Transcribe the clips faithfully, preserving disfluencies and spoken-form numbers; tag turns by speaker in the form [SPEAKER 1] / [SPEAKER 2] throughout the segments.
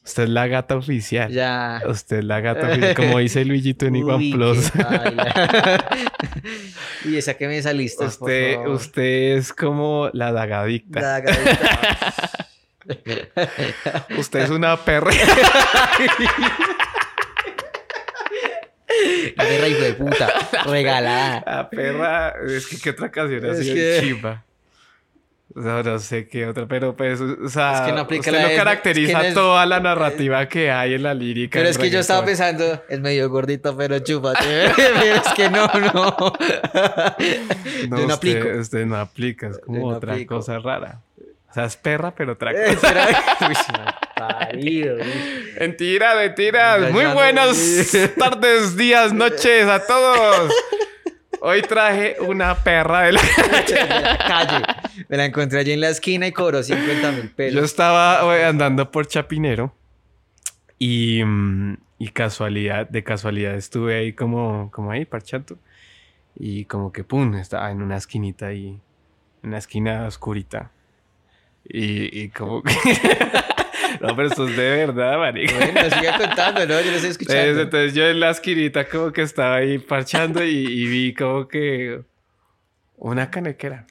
[SPEAKER 1] Usted es la gata oficial.
[SPEAKER 2] Ya.
[SPEAKER 1] Usted es la gata oficial, como dice Luisito en Iguan
[SPEAKER 2] Uy,
[SPEAKER 1] Plus.
[SPEAKER 2] qué baila. Y esa que me saliste.
[SPEAKER 1] Usted, usted es como la dagadicta.
[SPEAKER 2] La dagadicta.
[SPEAKER 1] Usted es una perra.
[SPEAKER 2] La perra hijo de puta. Regalada.
[SPEAKER 1] La perra. Es que qué otra canción
[SPEAKER 2] Es
[SPEAKER 1] así
[SPEAKER 2] que-
[SPEAKER 1] de chimba. No, no sé qué otra, pero pues, o sea,
[SPEAKER 2] Es que no aplica
[SPEAKER 1] usted
[SPEAKER 2] la
[SPEAKER 1] no
[SPEAKER 2] de-
[SPEAKER 1] caracteriza
[SPEAKER 2] es que no es-
[SPEAKER 1] toda la narrativa que hay en la lírica.
[SPEAKER 2] Pero
[SPEAKER 1] del
[SPEAKER 2] es que yo estaba
[SPEAKER 1] reggaetón.
[SPEAKER 2] pensando, es medio gordito, pero chúpate. Pero es que no, no.
[SPEAKER 1] No,
[SPEAKER 2] yo no
[SPEAKER 1] usted,
[SPEAKER 2] aplico.
[SPEAKER 1] usted no aplica, es como
[SPEAKER 2] Yo no
[SPEAKER 1] otra
[SPEAKER 2] aplico.
[SPEAKER 1] cosa rara. O sea, es perra, pero otra
[SPEAKER 2] Eh,
[SPEAKER 1] cosa.
[SPEAKER 2] espera. Uy, mal parido, uy.
[SPEAKER 1] Mentira, mentiras. Muy
[SPEAKER 2] Engañando.
[SPEAKER 1] buenas tardes, días, noches a todos. Hoy traje una perra de la...
[SPEAKER 2] De la calle. Me la encontré allí en la esquina y cobró cincuenta mil
[SPEAKER 1] Yo
[SPEAKER 2] pesos.
[SPEAKER 1] estaba eh, andando por Chapinero y, mm, y casualidad, de casualidad estuve ahí como, como ahí parchando y como que pum, estaba en una esquinita ahí, en una esquina oscurita y, y como que... No, pero esto es de verdad, marica.
[SPEAKER 2] Bueno, siga contando, ¿no? Yo lo estoy
[SPEAKER 1] Entonces,
[SPEAKER 2] escuchando.
[SPEAKER 1] entonces yo en la esquinita como que estaba ahí parchando y, y vi como que una canequera.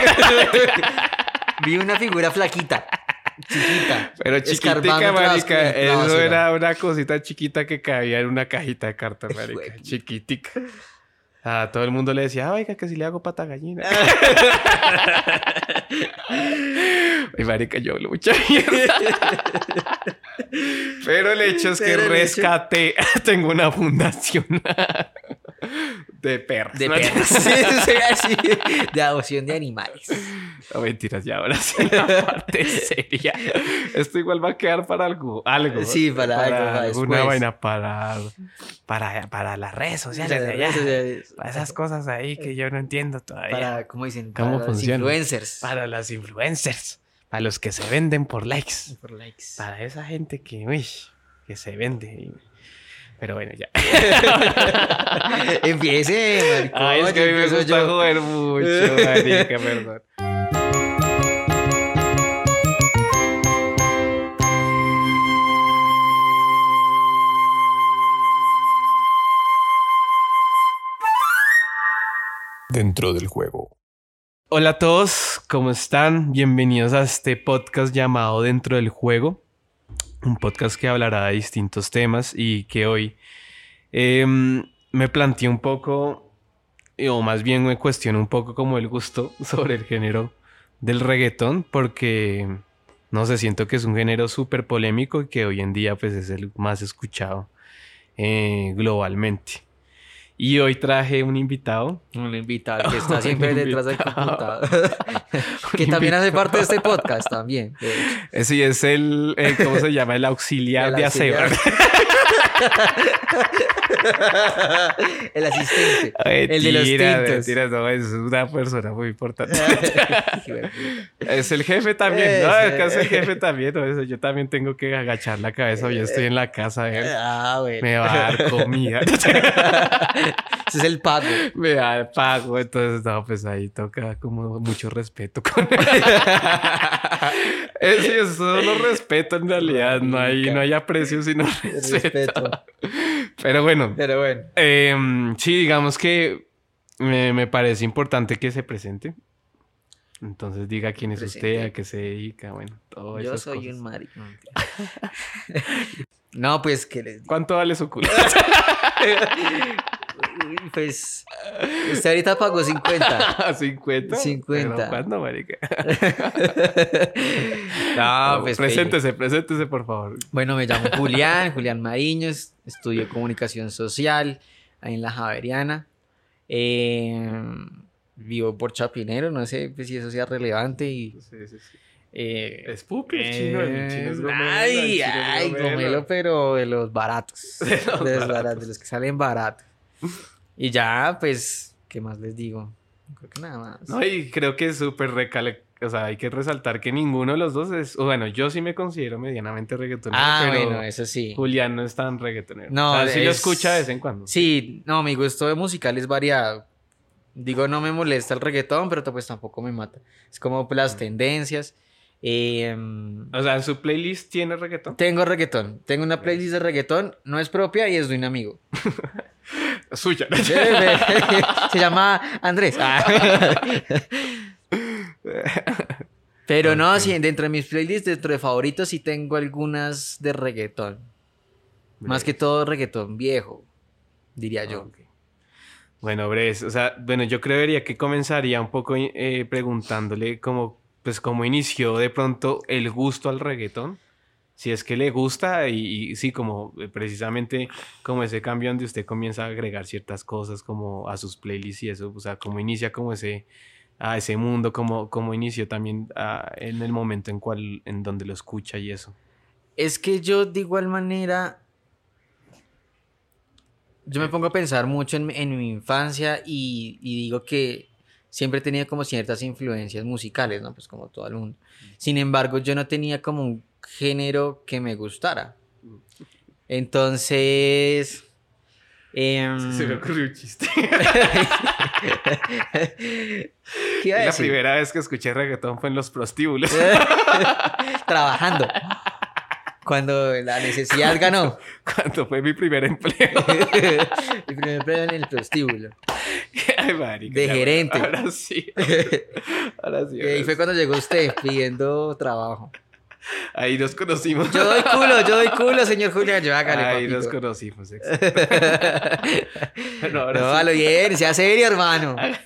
[SPEAKER 2] Vi una figura flaquita, chiquita.
[SPEAKER 1] Pero
[SPEAKER 2] escarbando
[SPEAKER 1] chiquitica,
[SPEAKER 2] entre las
[SPEAKER 1] marica.
[SPEAKER 2] cosas, la
[SPEAKER 1] Eso
[SPEAKER 2] basura.
[SPEAKER 1] era una cosita chiquita que cabía en una cajita de cartón, marica.
[SPEAKER 2] Hijueputa.
[SPEAKER 1] Chiquitica. A todo el mundo le decía, "Ah, oiga, que si le hago pata gallina." Y marica, yo hablo mucha mierda. Pero el hecho es que
[SPEAKER 2] Pero el hecho-
[SPEAKER 1] rescaté. Tengo una fundación de perros.
[SPEAKER 2] De
[SPEAKER 1] ¿no?
[SPEAKER 2] perros. Sí, sí, así. De adopción de animales.
[SPEAKER 1] No, mentiras, ya ahora sí la parte seria. Esto igual va a quedar para algo. algo
[SPEAKER 2] Sí, para algo, para
[SPEAKER 1] alguna
[SPEAKER 2] después.
[SPEAKER 1] vaina para, para, para las redes sociales de allá.
[SPEAKER 2] Para,
[SPEAKER 1] Para esas cosas ahí que yo no entiendo todavía. Para,
[SPEAKER 2] ¿cómo dicen?
[SPEAKER 1] ¿Cómo
[SPEAKER 2] Para los
[SPEAKER 1] funciona?
[SPEAKER 2] influencers.
[SPEAKER 1] las influencers. Para los que se venden por likes.
[SPEAKER 2] Por likes.
[SPEAKER 1] Para esa gente que, uy, que se vende. Pero bueno, ya.
[SPEAKER 2] Empiece, maricón.
[SPEAKER 1] Ay, es que a mí me
[SPEAKER 2] empiezo
[SPEAKER 1] gusta
[SPEAKER 2] yo.
[SPEAKER 1] joder mucho, marica, perdón. Dentro del juego. Hola a todos, ¿cómo están? Bienvenidos a este podcast llamado Dentro del Juego. Un podcast que hablará de distintos temas y que hoy eh, me planteé un poco, o más bien me cuestiono un poco como el gusto sobre el género del reggaetón, porque no sé, siento que es un género súper polémico y que hoy en día pues es el más escuchado eh, globalmente. Y hoy traje un invitado.
[SPEAKER 2] Un invitado que está siempre
[SPEAKER 1] Un
[SPEAKER 2] detrás del
[SPEAKER 1] invitado.
[SPEAKER 2] computador. Que
[SPEAKER 1] Un
[SPEAKER 2] también hace
[SPEAKER 1] invitado.
[SPEAKER 2] parte de este podcast, también. de hecho.
[SPEAKER 1] Eh, Sí, es el, el- ¿cómo se llama? El auxiliar
[SPEAKER 2] El
[SPEAKER 1] de aseo.
[SPEAKER 2] auxiliar. El asistente. El de los
[SPEAKER 1] Mentira,
[SPEAKER 2] tintos.
[SPEAKER 1] mentira, no, es una persona muy importante.
[SPEAKER 2] Hijo de puta.
[SPEAKER 1] Es el jefe también, ¿no?
[SPEAKER 2] Ese.
[SPEAKER 1] Es que es el jefe también, ¿no? Eso, yo también tengo que agachar la cabeza, yo estoy en la casa de él.
[SPEAKER 2] Ah, bueno.
[SPEAKER 1] Me va a dar comida.
[SPEAKER 2] Ese es el pago.
[SPEAKER 1] Me da el pago, entonces, no, pues ahí toca como mucho respeto con él. Es, sí, es solo respeto en realidad, no hay, no hay aprecio sino respeto.
[SPEAKER 2] Respeto.
[SPEAKER 1] Pero bueno,
[SPEAKER 2] Pero bueno.
[SPEAKER 1] eh, sí, digamos que me, me parece importante que se presente. Entonces diga quién es
[SPEAKER 2] Presente.
[SPEAKER 1] usted, a qué se dedica, bueno, todo
[SPEAKER 2] Yo
[SPEAKER 1] esas
[SPEAKER 2] soy
[SPEAKER 1] cosas.
[SPEAKER 2] un marico. No, mentira. No, pues que les
[SPEAKER 1] ¿Cuánto vale su culo?
[SPEAKER 2] Pues usted ahorita pagó cincuenta.
[SPEAKER 1] ¿cincuenta?
[SPEAKER 2] cincuenta.
[SPEAKER 1] ¿Pero cuándo, marica?
[SPEAKER 2] No, pues
[SPEAKER 1] preséntese, preséntese, por favor.
[SPEAKER 2] bueno, me llamo Julián, Julián Mariños, estudio comunicación social ahí en la Javeriana. Eh, vivo por Chapinero, no sé pues, si eso sea relevante y
[SPEAKER 1] Sí, sí, sí.
[SPEAKER 2] eh,
[SPEAKER 1] Es pupi, el chino, el chino es gomelo, el
[SPEAKER 2] ay,
[SPEAKER 1] chino es
[SPEAKER 2] ay,
[SPEAKER 1] gomelo.
[SPEAKER 2] gomelo, pero de los baratos.
[SPEAKER 1] De los
[SPEAKER 2] De los
[SPEAKER 1] baratos.
[SPEAKER 2] baratos, de los que salen baratos. Y ya, pues, ¿qué más les digo? Creo que nada más.
[SPEAKER 1] No, y creo que es súper recale... O sea, hay que resaltar que ninguno de los dos es... o bueno, yo sí me considero medianamente reggaetonero,
[SPEAKER 2] Ah,
[SPEAKER 1] pero
[SPEAKER 2] bueno, eso sí.
[SPEAKER 1] Julián no es tan reggaetonero.
[SPEAKER 2] No,
[SPEAKER 1] o sea, sí lo
[SPEAKER 2] es-
[SPEAKER 1] escucha de vez en cuando.
[SPEAKER 2] Sí, no, mi gusto de musical es variado. Digo, no me molesta el reggaetón, pero pues tampoco me mata. Es como pues, las tendencias. Eh,
[SPEAKER 1] O sea, ¿en su playlist tiene reggaetón?
[SPEAKER 2] tengo reggaetón. Tengo una playlist de reggaetón. No es propia y es de un amigo.
[SPEAKER 1] Suya.
[SPEAKER 2] Se llama Andrés. Ah. Pero no,
[SPEAKER 1] Ok.
[SPEAKER 2] sí, dentro de mis playlists, dentro de favoritos, sí tengo algunas de reggaetón. Más que todo reggaetón viejo, diría yo.
[SPEAKER 1] Ok. Bueno, Bres, o sea, bueno, yo creería que comenzaría un poco eh, preguntándole cómo, pues, cómo inició de pronto el gusto al reggaetón. Si es que le gusta y, y sí, como eh, precisamente como ese cambio donde usted comienza a agregar ciertas cosas como a sus playlists y eso, o sea, cómo inicia como ese, a ese mundo, cómo, cómo inició también ah, en el momento en cual, en donde lo escucha y eso.
[SPEAKER 2] Es que yo de igual manera, yo me pongo a pensar mucho en, en mi infancia y, y digo que siempre he tenido como ciertas influencias musicales, ¿no? Pues como todo el mundo. Sin embargo, yo no tenía como un género que me gustara. Entonces... em,
[SPEAKER 1] Se me ocurrió un chiste.
[SPEAKER 2] ¿Qué iba a
[SPEAKER 1] La
[SPEAKER 2] decir?
[SPEAKER 1] primera vez que escuché reggaetón fue en los prostíbulos.
[SPEAKER 2] Trabajando. Cuando la necesidad ganó.
[SPEAKER 1] Cuando fue mi primer empleo.
[SPEAKER 2] Mi primer premio en el prostíbulo.
[SPEAKER 1] Ay, marica,
[SPEAKER 2] De
[SPEAKER 1] ya,
[SPEAKER 2] gerente.
[SPEAKER 1] bueno, ahora sí. Ahora sí.
[SPEAKER 2] Y
[SPEAKER 1] ahora
[SPEAKER 2] ahí
[SPEAKER 1] sí.
[SPEAKER 2] fue cuando llegó usted pidiendo trabajo.
[SPEAKER 1] Ahí nos conocimos.
[SPEAKER 2] Yo doy culo, yo doy culo, señor Julián. Yo hágale,
[SPEAKER 1] Ahí nos
[SPEAKER 2] papito.
[SPEAKER 1] conocimos. Exacto. Bueno, ahora
[SPEAKER 2] No,
[SPEAKER 1] sí.
[SPEAKER 2] a lo bien, sea serio, hermano.
[SPEAKER 1] Hágale.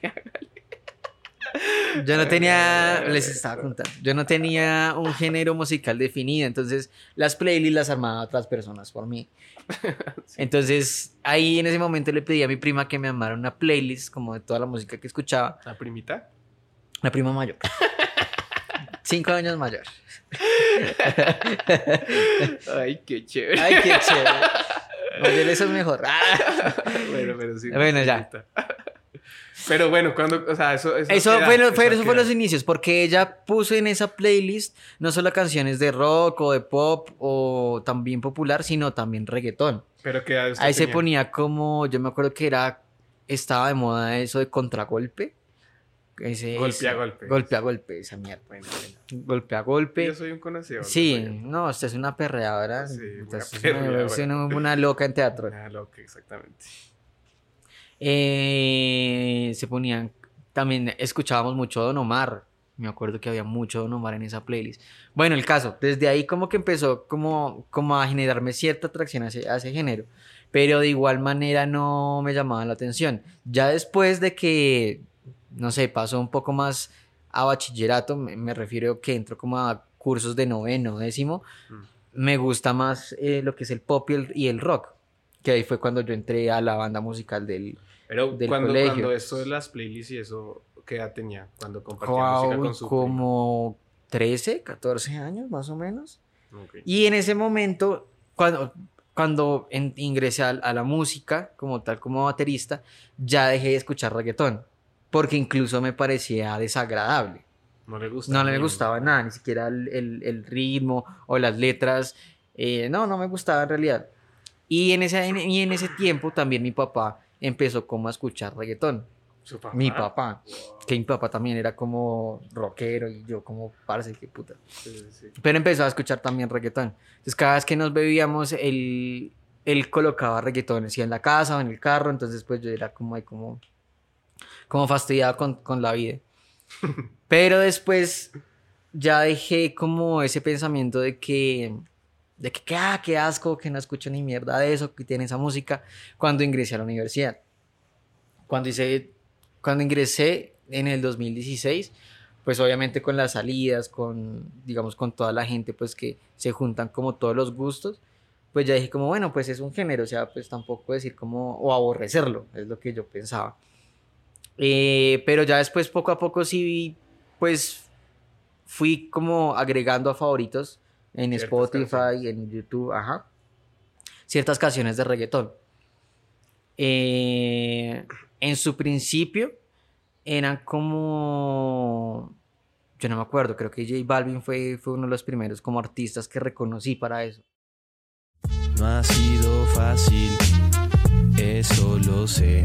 [SPEAKER 2] Yo no tenía, les estaba contando, yo no tenía un género musical definido, entonces las playlists las armaba otras personas por mí. Entonces ahí en ese momento le pedí a mi prima que me armara una playlist como de toda la música que escuchaba.
[SPEAKER 1] ¿La primita?
[SPEAKER 2] La prima mayor. Cinco años mayor.
[SPEAKER 1] Ay, qué chévere.
[SPEAKER 2] Ay, qué chévere. Mayor, eso es mejor. Ah.
[SPEAKER 1] Bueno, pero sí.
[SPEAKER 2] Bueno, ya.
[SPEAKER 1] Pero bueno, cuando, o sea, eso... Eso,
[SPEAKER 2] Eso
[SPEAKER 1] queda,
[SPEAKER 2] fue, lo- fue-
[SPEAKER 1] eso
[SPEAKER 2] eso fue
[SPEAKER 1] queda.
[SPEAKER 2] los inicios, porque ella puso en esa playlist no solo canciones de rock o de pop o también popular, sino también reggaetón.
[SPEAKER 1] Pero que usted
[SPEAKER 2] Ahí se
[SPEAKER 1] tenía.
[SPEAKER 2] ponía como, yo me acuerdo que era, estaba de moda eso de contragolpe. Ese,
[SPEAKER 1] Golpe
[SPEAKER 2] ese-
[SPEAKER 1] a golpe.
[SPEAKER 2] Golpe a golpe, esa mierda.
[SPEAKER 1] Bueno, bueno.
[SPEAKER 2] Golpe a golpe.
[SPEAKER 1] Yo soy un conocedor.
[SPEAKER 2] Sí,
[SPEAKER 1] yo soy
[SPEAKER 2] no, usted es una perreadora.
[SPEAKER 1] Sí,
[SPEAKER 2] usted
[SPEAKER 1] una
[SPEAKER 2] es una,
[SPEAKER 1] perreadora.
[SPEAKER 2] es una- una loca en teatro.
[SPEAKER 1] Nada loco, exactamente.
[SPEAKER 2] Eh, se ponían, también escuchábamos mucho Don Omar. Me acuerdo que había mucho Don Omar en esa playlist. Bueno, el caso, desde ahí como que empezó como, como a generarme cierta atracción a ese, a ese género. Pero de igual manera no me llamaba la atención. Ya después de que, no sé, pasó un poco más a bachillerato, me, me refiero que entro como a cursos de noveno, décimo,
[SPEAKER 1] Mm.
[SPEAKER 2] me gusta más eh, lo que es el pop y el, y el rock. Que ahí fue cuando yo entré a la banda musical del...
[SPEAKER 1] Pero
[SPEAKER 2] Del
[SPEAKER 1] cuando,
[SPEAKER 2] colegio.
[SPEAKER 1] cuando esto de las playlists y eso, ¿qué edad tenía? Cuando compartía
[SPEAKER 2] Wow,
[SPEAKER 1] música con su
[SPEAKER 2] como trece, catorce años más o menos.
[SPEAKER 1] primo. Ok.
[SPEAKER 2] Y en ese momento, cuando, cuando en- ingresé a, a la música, como tal, como baterista, ya dejé de escuchar reggaetón, porque incluso me parecía desagradable.
[SPEAKER 1] No le gusta.
[SPEAKER 2] No, no me gustaba nada, ni siquiera el, el- el ritmo o las letras. eh, no, no me gustaba en realidad. Y en, ese, y en ese tiempo también mi papá empezó como a escuchar reggaetón.
[SPEAKER 1] ¿Su papá?
[SPEAKER 2] Mi papá.
[SPEAKER 1] Wow.
[SPEAKER 2] Que mi papá también era como rockero y yo como, parce, qué puta.
[SPEAKER 1] Sí, sí, sí.
[SPEAKER 2] Pero empezó a escuchar también reggaetón. Entonces cada vez que nos bebíamos, él, él colocaba reggaetón, si en la casa o en el carro, entonces pues yo era como ahí como, como fastidiado con, con la vida. Pero después ya dejé como ese pensamiento de que, de que, que, ah, qué asco, que no escucho ni mierda de eso, que tiene esa música, cuando ingresé a la universidad. Cuando hice, cuando ingresé en el dos mil dieciséis, pues obviamente con las salidas, con, digamos, con toda la gente, pues que se juntan como todos los gustos, pues ya dije como, bueno, pues es un género, o sea, pues tampoco decir como, o aborrecerlo, es lo que yo pensaba. Eh, pero ya después, poco a poco, sí, pues fui como agregando a favoritos en
[SPEAKER 1] Ciertas
[SPEAKER 2] Spotify,
[SPEAKER 1] canciones.
[SPEAKER 2] en YouTube, ajá, ciertas canciones de reggaetón. Eh, en su principio eran como, yo no me acuerdo, creo que J Balvin fue, fue uno de los primeros como artistas que reconocí para eso.
[SPEAKER 3] No ha sido fácil, eso lo sé.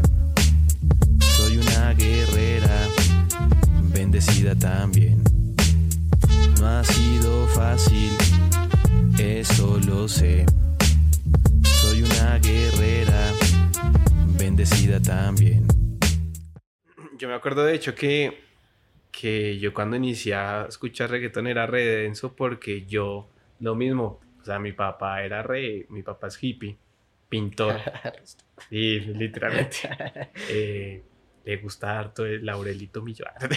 [SPEAKER 3] Soy una guerrera, bendecida también. No ha sido fácil, eso lo sé. Soy una guerrera, bendecida también.
[SPEAKER 1] Yo me acuerdo de hecho que, que yo cuando inicié a escuchar reggaetón era re denso porque yo, lo mismo, o sea, mi papá era re, mi papá es hippie, pintor, y literalmente eh, le gusta harto el laurelito millonario.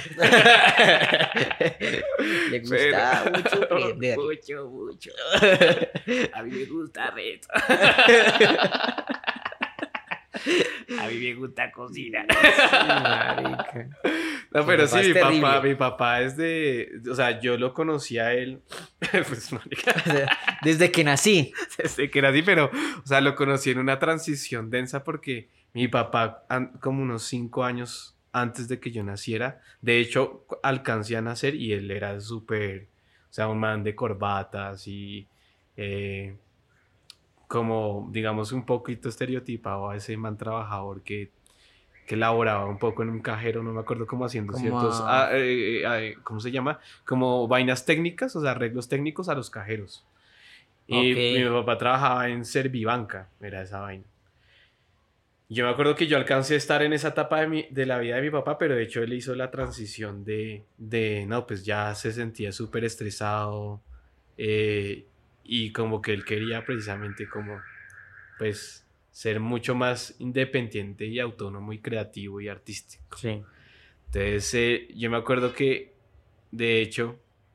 [SPEAKER 2] Le gusta
[SPEAKER 1] Pero-
[SPEAKER 2] mucho prender.
[SPEAKER 1] Mucho, mucho. A mí me gusta reto. A mí me gusta cocinar.
[SPEAKER 2] Marica.
[SPEAKER 1] No,
[SPEAKER 2] Tu
[SPEAKER 1] pero
[SPEAKER 2] papá
[SPEAKER 1] sí,
[SPEAKER 2] es
[SPEAKER 1] mi papá,
[SPEAKER 2] terrible.
[SPEAKER 1] mi papá es de... O sea, yo lo conocí a él... Pues, marica,
[SPEAKER 2] O sea, desde que nací.
[SPEAKER 1] desde que era así, pero... O sea, lo conocí en una transición densa porque mi papá, an- como unos cinco años antes de que yo naciera, de hecho, cu- alcancé a nacer y él era súper... O sea, un man de corbatas y... eh, como, digamos, un poquito estereotipado a ese man trabajador que que laboraba un poco en un cajero, no me acuerdo cómo haciendo
[SPEAKER 2] Como
[SPEAKER 1] ciertos,
[SPEAKER 2] a-
[SPEAKER 1] ah, eh, eh, ¿cómo se llama? Como vainas técnicas, o sea, arreglos técnicos a los cajeros. Y mi
[SPEAKER 2] Ok.
[SPEAKER 1] papá trabajaba en Servibanca, era esa vaina. Yo me acuerdo que yo alcancé a estar en esa etapa de, mi- de la vida de mi papá, pero de hecho él hizo la transición de, de no, pues ya se sentía súper estresado eh, y como que él quería precisamente como, pues, ser mucho más independiente y autónomo y creativo y artístico.
[SPEAKER 2] Sí.
[SPEAKER 1] Entonces, eh, yo me acuerdo que, de hecho,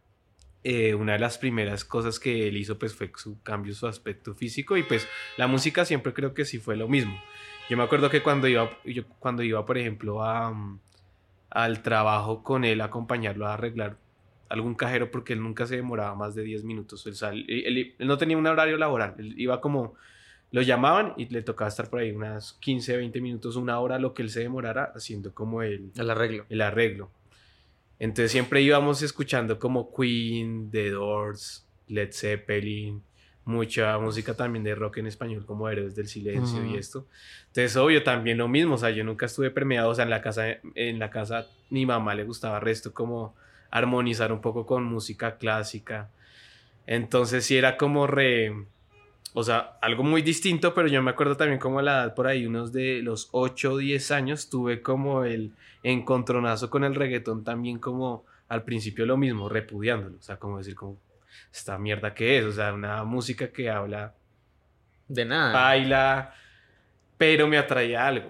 [SPEAKER 1] eh, una de las primeras cosas que él hizo, pues, fue su cambio, su aspecto físico y, pues, la música siempre creo que sí fue lo mismo. Yo me acuerdo que cuando iba, yo, cuando iba, por ejemplo, a, mm, al trabajo con él, a acompañarlo a arreglar algún cajero, porque él nunca se demoraba más de diez minutos. Él, sal- él- él- él no tenía un horario laboral, él iba como lo llamaban y le tocaba estar por ahí unas quince, veinte minutos, una hora, lo que él se demorara haciendo como el,
[SPEAKER 2] El arreglo.
[SPEAKER 1] el arreglo. Entonces siempre íbamos escuchando como Queen, The Doors, Led Zeppelin, mucha música también de rock en español como Héroes del Silencio y
[SPEAKER 2] Ujú.
[SPEAKER 1] esto. Entonces, obvio, también lo mismo, o sea, yo nunca estuve permeado, o sea, en la casa, en la casa mi mamá le gustaba resto como armonizar un poco con música clásica. Entonces sí era como re... O sea, algo muy distinto, pero yo me acuerdo también como a la edad por ahí, unos de los ocho o diez años, tuve como el encontronazo con el reggaetón también como al principio lo mismo, repudiándolo. O sea, como decir como, esta mierda que es, o sea, una música que habla,
[SPEAKER 2] De nada.
[SPEAKER 1] baila, pero me atraía algo.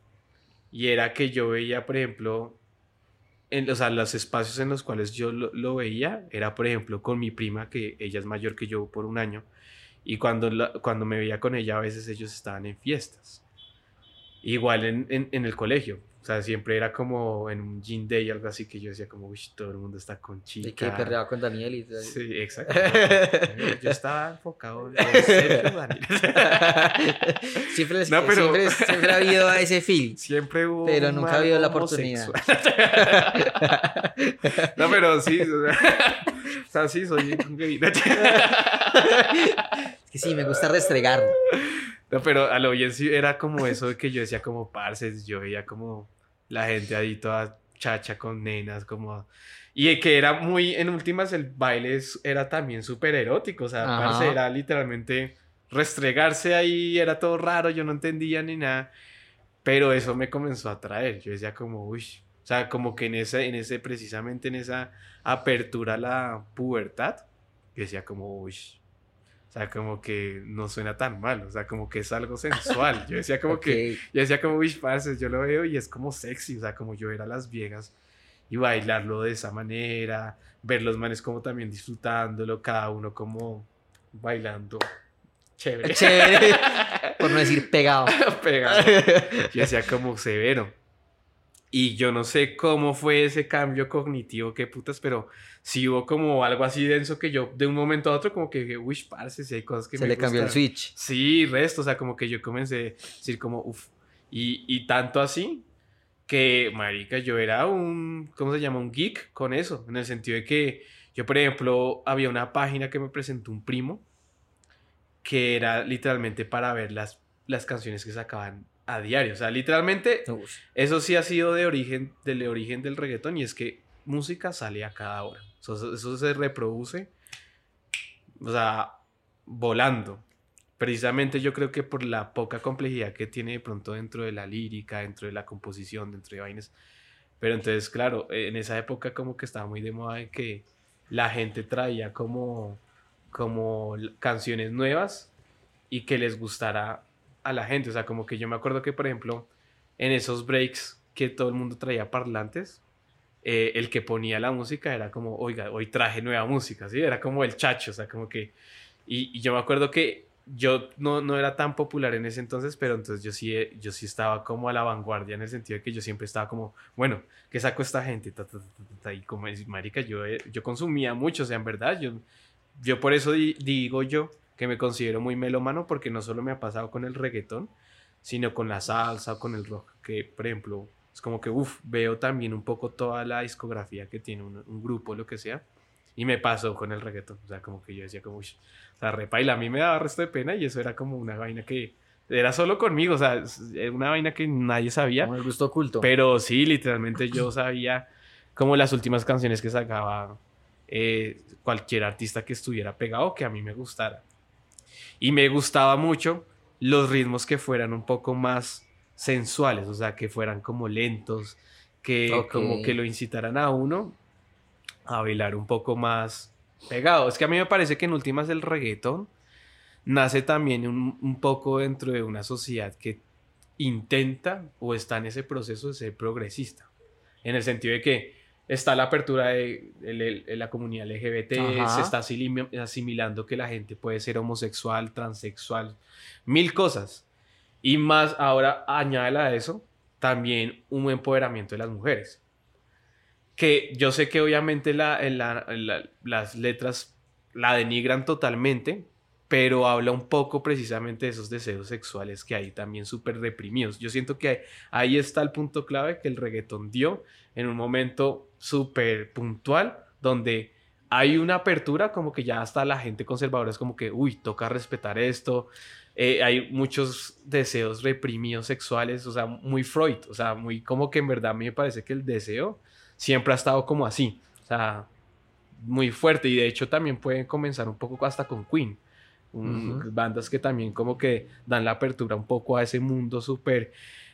[SPEAKER 1] Y era que yo veía, por ejemplo, en, o sea, los espacios en los cuales yo lo, lo veía, era por ejemplo con mi prima, que ella es mayor que yo por un año. Y cuando, la- cuando me veía con ella, a veces ellos estaban en fiestas. Igual en, en, en el colegio. O sea, siempre era como en un gym day, algo así, que yo decía como, uy, todo el mundo está con
[SPEAKER 2] Y que
[SPEAKER 1] chica.
[SPEAKER 2] perreaba con Daniel y todo.
[SPEAKER 1] Sí, exacto. Yo estaba enfocado en Sergio Daniel.
[SPEAKER 2] siempre, les-
[SPEAKER 1] No, pero-
[SPEAKER 2] siempre, siempre ha habido ese feel.
[SPEAKER 1] Siempre hubo
[SPEAKER 2] Pero
[SPEAKER 1] un
[SPEAKER 2] nunca ha
[SPEAKER 1] man
[SPEAKER 2] habido la
[SPEAKER 1] homosexual.
[SPEAKER 2] oportunidad.
[SPEAKER 1] No, pero sí, o sea, o sea, sí, soy un gay.
[SPEAKER 2] Es que sí, me gusta restregarme.
[SPEAKER 1] No, pero a lo bien sí era como eso de que yo decía como parce, yo veía como la gente ahí toda chacha con nenas, como... Y que era muy, en últimas el baile es- era también súper erótico, o sea,
[SPEAKER 2] Ajá.
[SPEAKER 1] parce, era literalmente restregarse ahí, era todo raro, yo no entendía ni nada, pero eso me comenzó a atraer, yo decía como, uy, o sea, como que en ese, en ese, precisamente en esa apertura a la pubertad, yo decía como, uy, o sea, como que no suena tan mal, o sea, como que es algo sensual. Yo decía como que,
[SPEAKER 2] Ok.
[SPEAKER 1] yo decía como, uy, parce, yo lo veo y es como sexy, o sea, como yo ver a las viejas y bailarlo de esa manera, ver los manes como también disfrutándolo, cada uno como bailando. Chévere.
[SPEAKER 2] Chévere. Por no decir pegado.
[SPEAKER 1] Pegado. Yo decía como severo. Y yo no sé cómo fue ese cambio cognitivo, qué putas, pero sí hubo como algo así denso que yo de un momento a otro como que dije, uy, parce, si hay cosas que
[SPEAKER 2] Se
[SPEAKER 1] me
[SPEAKER 2] le cambió el
[SPEAKER 1] gustan".
[SPEAKER 2] switch.
[SPEAKER 1] Sí, resto, o sea, como que yo comencé a decir como, uff, y, y tanto así que, marica, yo era un, ¿cómo se llama? Un geek con eso, en el sentido de que yo, por ejemplo, había una página que me presentó un primo que era literalmente para ver las, las canciones que sacaban a diario, o sea, literalmente,
[SPEAKER 2] Uf.
[SPEAKER 1] eso sí ha sido de origen, del origen del reggaetón y es que música sale a cada hora. O Eso, eso se reproduce, o sea, volando. Precisamente yo creo que por la poca complejidad que tiene de pronto dentro de la lírica, dentro de la composición, dentro de vainas. Pero entonces, claro, en esa época como que estaba muy de moda en que la gente traía como, como canciones nuevas y que les gustara a la gente. O sea, como que yo me acuerdo que, por ejemplo, en esos breaks que todo el mundo traía parlantes, eh, el que ponía la música era como, oiga, hoy traje nueva música, ¿sí? Era como el chacho, o sea, como que... Y, y yo me acuerdo que yo no, no era tan popular en ese entonces, pero entonces yo sí, yo sí estaba como a la vanguardia en el sentido de que yo siempre estaba como, bueno, ¿qué saco esta gente? Ta, ta, ta, ta, ta. Y como es, marica, yo, yo consumía mucho, o sea, en verdad, yo, yo por eso di, digo yo que me considero muy melómano, porque no solo me ha pasado con el reggaetón, sino con la salsa o con el rock, que por ejemplo, es como que, uff, veo también un poco toda la discografía que tiene un, un grupo, lo que sea. Y me pasó con el reggaetón, o sea, como que yo decía como, uy, o sea, repaila, a mí me daba resto de pena y eso era como una vaina que era solo conmigo, o sea, era una vaina que nadie sabía.
[SPEAKER 2] Como el gusto oculto.
[SPEAKER 1] Pero sí, literalmente yo sabía como las últimas canciones que sacaba eh, cualquier artista que estuviera pegado, que a mí me gustara. Y me gustaba mucho los ritmos que fueran un poco más sensuales, o sea, que fueran como lentos, que
[SPEAKER 2] Okay.
[SPEAKER 1] como que lo incitaran a uno a bailar un poco más pegado. Es que a mí me parece que en últimas el reggaetón nace también un, un poco dentro de una sociedad que intenta o está en ese proceso de ser progresista. En el sentido de que está la apertura de, de, de la comunidad L G B T,
[SPEAKER 2] Ajá.
[SPEAKER 1] se está asimil- asimilando que la gente puede ser homosexual, transexual, mil cosas. Y más ahora, añádela a eso, también un empoderamiento de las mujeres. Que yo sé que obviamente la, la, la, las letras la denigran totalmente, pero habla un poco precisamente de esos deseos sexuales que hay también súper reprimidos. Yo siento que ahí está el punto clave que el reggaetón dio en un momento súper puntual, donde hay una apertura, como que ya hasta la gente conservadora es como que, uy, toca respetar esto. Eh, hay muchos deseos reprimidos sexuales, o sea, muy Freud, o sea, muy como que en verdad a mí me parece que el deseo siempre ha estado como así, o sea, muy fuerte. Y de hecho también pueden comenzar un poco hasta con Queen. Un, uh-huh. Bandas que también como que dan la apertura un poco a ese mundo súper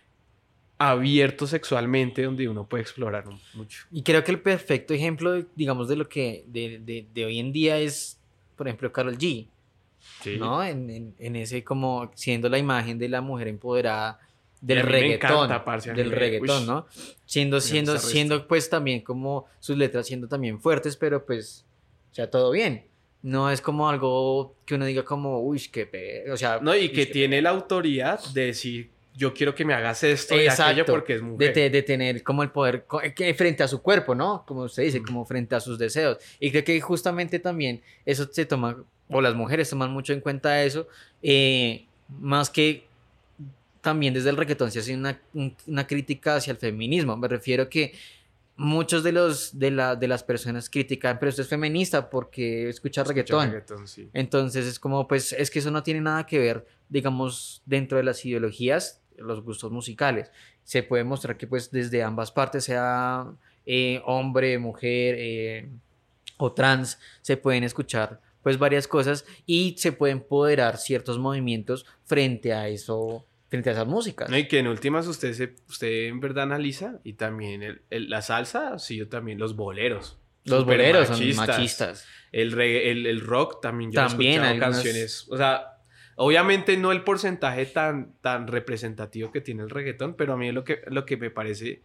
[SPEAKER 1] abierto sexualmente, donde uno puede explorar mucho.
[SPEAKER 2] Y creo que el perfecto ejemplo, digamos, de lo que de, de, de hoy en día es, por ejemplo, Karol G. Sí. ¿No? En, en, en ese como siendo la imagen de la mujer empoderada del reggaetón, encanta, parce, del reggaetón, ¿no? Siendo, siendo, siendo pues también como sus letras siendo también fuertes, pero pues, o sea, todo bien. No es como algo que uno diga como, uy, qué pe... o sea...
[SPEAKER 1] No, y que tiene pe... la autoridad de decir, yo quiero que me hagas esto y aquello porque es mujer.
[SPEAKER 2] De, de tener como el poder que frente a su cuerpo, ¿no? Como usted dice, mm. como frente a sus deseos. Y creo que justamente también eso se toma, o las mujeres toman mucho en cuenta eso, eh, más que también desde el reggaetón se hace una, una crítica hacia el feminismo. Me refiero que muchos de los de, la, de las personas critican, pero usted es feminista porque escucha, escucha reggaetón. reggaetón sí. Entonces es como, pues, es que eso no tiene nada que ver, digamos, dentro de las ideologías, los gustos musicales. Se puede mostrar que, pues, desde ambas partes, sea eh, hombre, mujer eh, o trans, se pueden escuchar, pues, varias cosas y se pueden empoderar ciertos movimientos frente a eso. Frente a esas músicas.
[SPEAKER 1] No, y que en últimas usted se, usted en verdad analiza y también el, el, la salsa, sí, yo también, los boleros.
[SPEAKER 2] Los boleros machistas. son machistas.
[SPEAKER 1] El, reggae, el, el rock también, yo también he escuchado algunas... canciones, o sea, obviamente no el porcentaje tan, tan representativo que tiene el reggaetón, pero a mí lo que, lo que me parece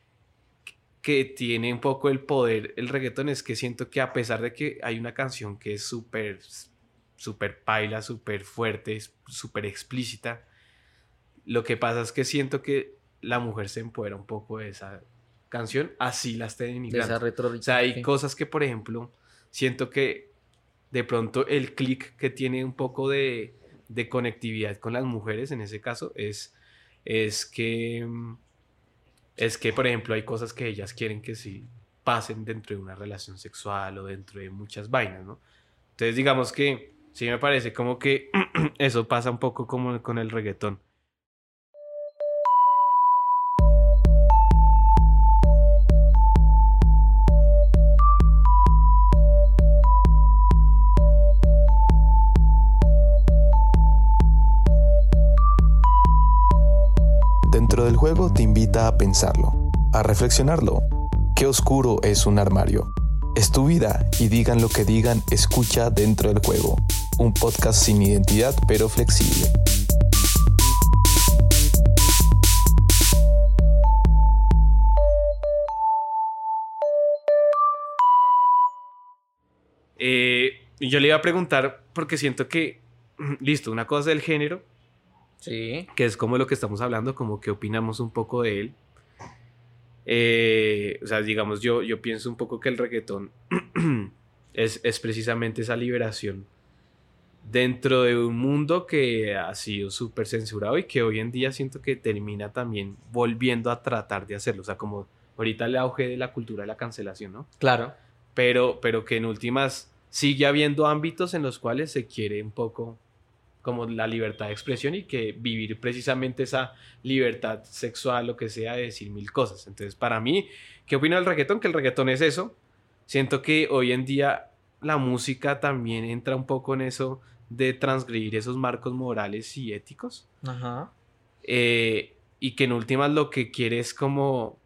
[SPEAKER 1] que tiene un poco el poder el reggaetón es que siento que a pesar de que hay una canción que es súper, súper paila, súper fuerte, súper explícita, lo que pasa es que siento que la mujer se empodera un poco de esa canción, así la esté denigrando.
[SPEAKER 2] Esa retro-
[SPEAKER 1] o sea, hay sí. cosas que, por ejemplo, siento que de pronto el click que tiene un poco de, de conectividad con las mujeres, en ese caso, es, es que, es que, por ejemplo, hay cosas que ellas quieren que sí pasen dentro de una relación sexual o dentro de muchas vainas, ¿no? Entonces, digamos que sí me parece como que eso pasa un poco como con el reggaetón.
[SPEAKER 3] juego te invita a pensarlo, a reflexionarlo. Qué oscuro es un armario. Es tu vida y digan lo que digan, escucha Dentro del Juego. Un podcast sin identidad pero flexible.
[SPEAKER 1] Eh, yo le iba a preguntar porque siento que, listo, una cosa es el género,
[SPEAKER 2] Sí.
[SPEAKER 1] que es como lo que estamos hablando, como que opinamos un poco de él. Eh, o sea, digamos, yo, yo pienso un poco que el reggaetón es, es precisamente esa liberación dentro de un mundo que ha sido súper censurado y que hoy en día siento que termina también volviendo a tratar de hacerlo. O sea, como ahorita el auge de la cultura de la cancelación, ¿no?
[SPEAKER 2] Claro.
[SPEAKER 1] Pero, pero que en últimas sigue habiendo ámbitos en los cuales se quiere un poco como la libertad de expresión y que vivir precisamente esa libertad sexual, lo que sea, de decir mil cosas. Entonces, para mí, ¿qué opino del reggaetón? Que el reggaetón es eso. Siento que hoy en día la música también entra un poco en eso de transgredir esos marcos morales y éticos.
[SPEAKER 2] Ajá.
[SPEAKER 1] Eh, y que en últimas lo que quiere es como,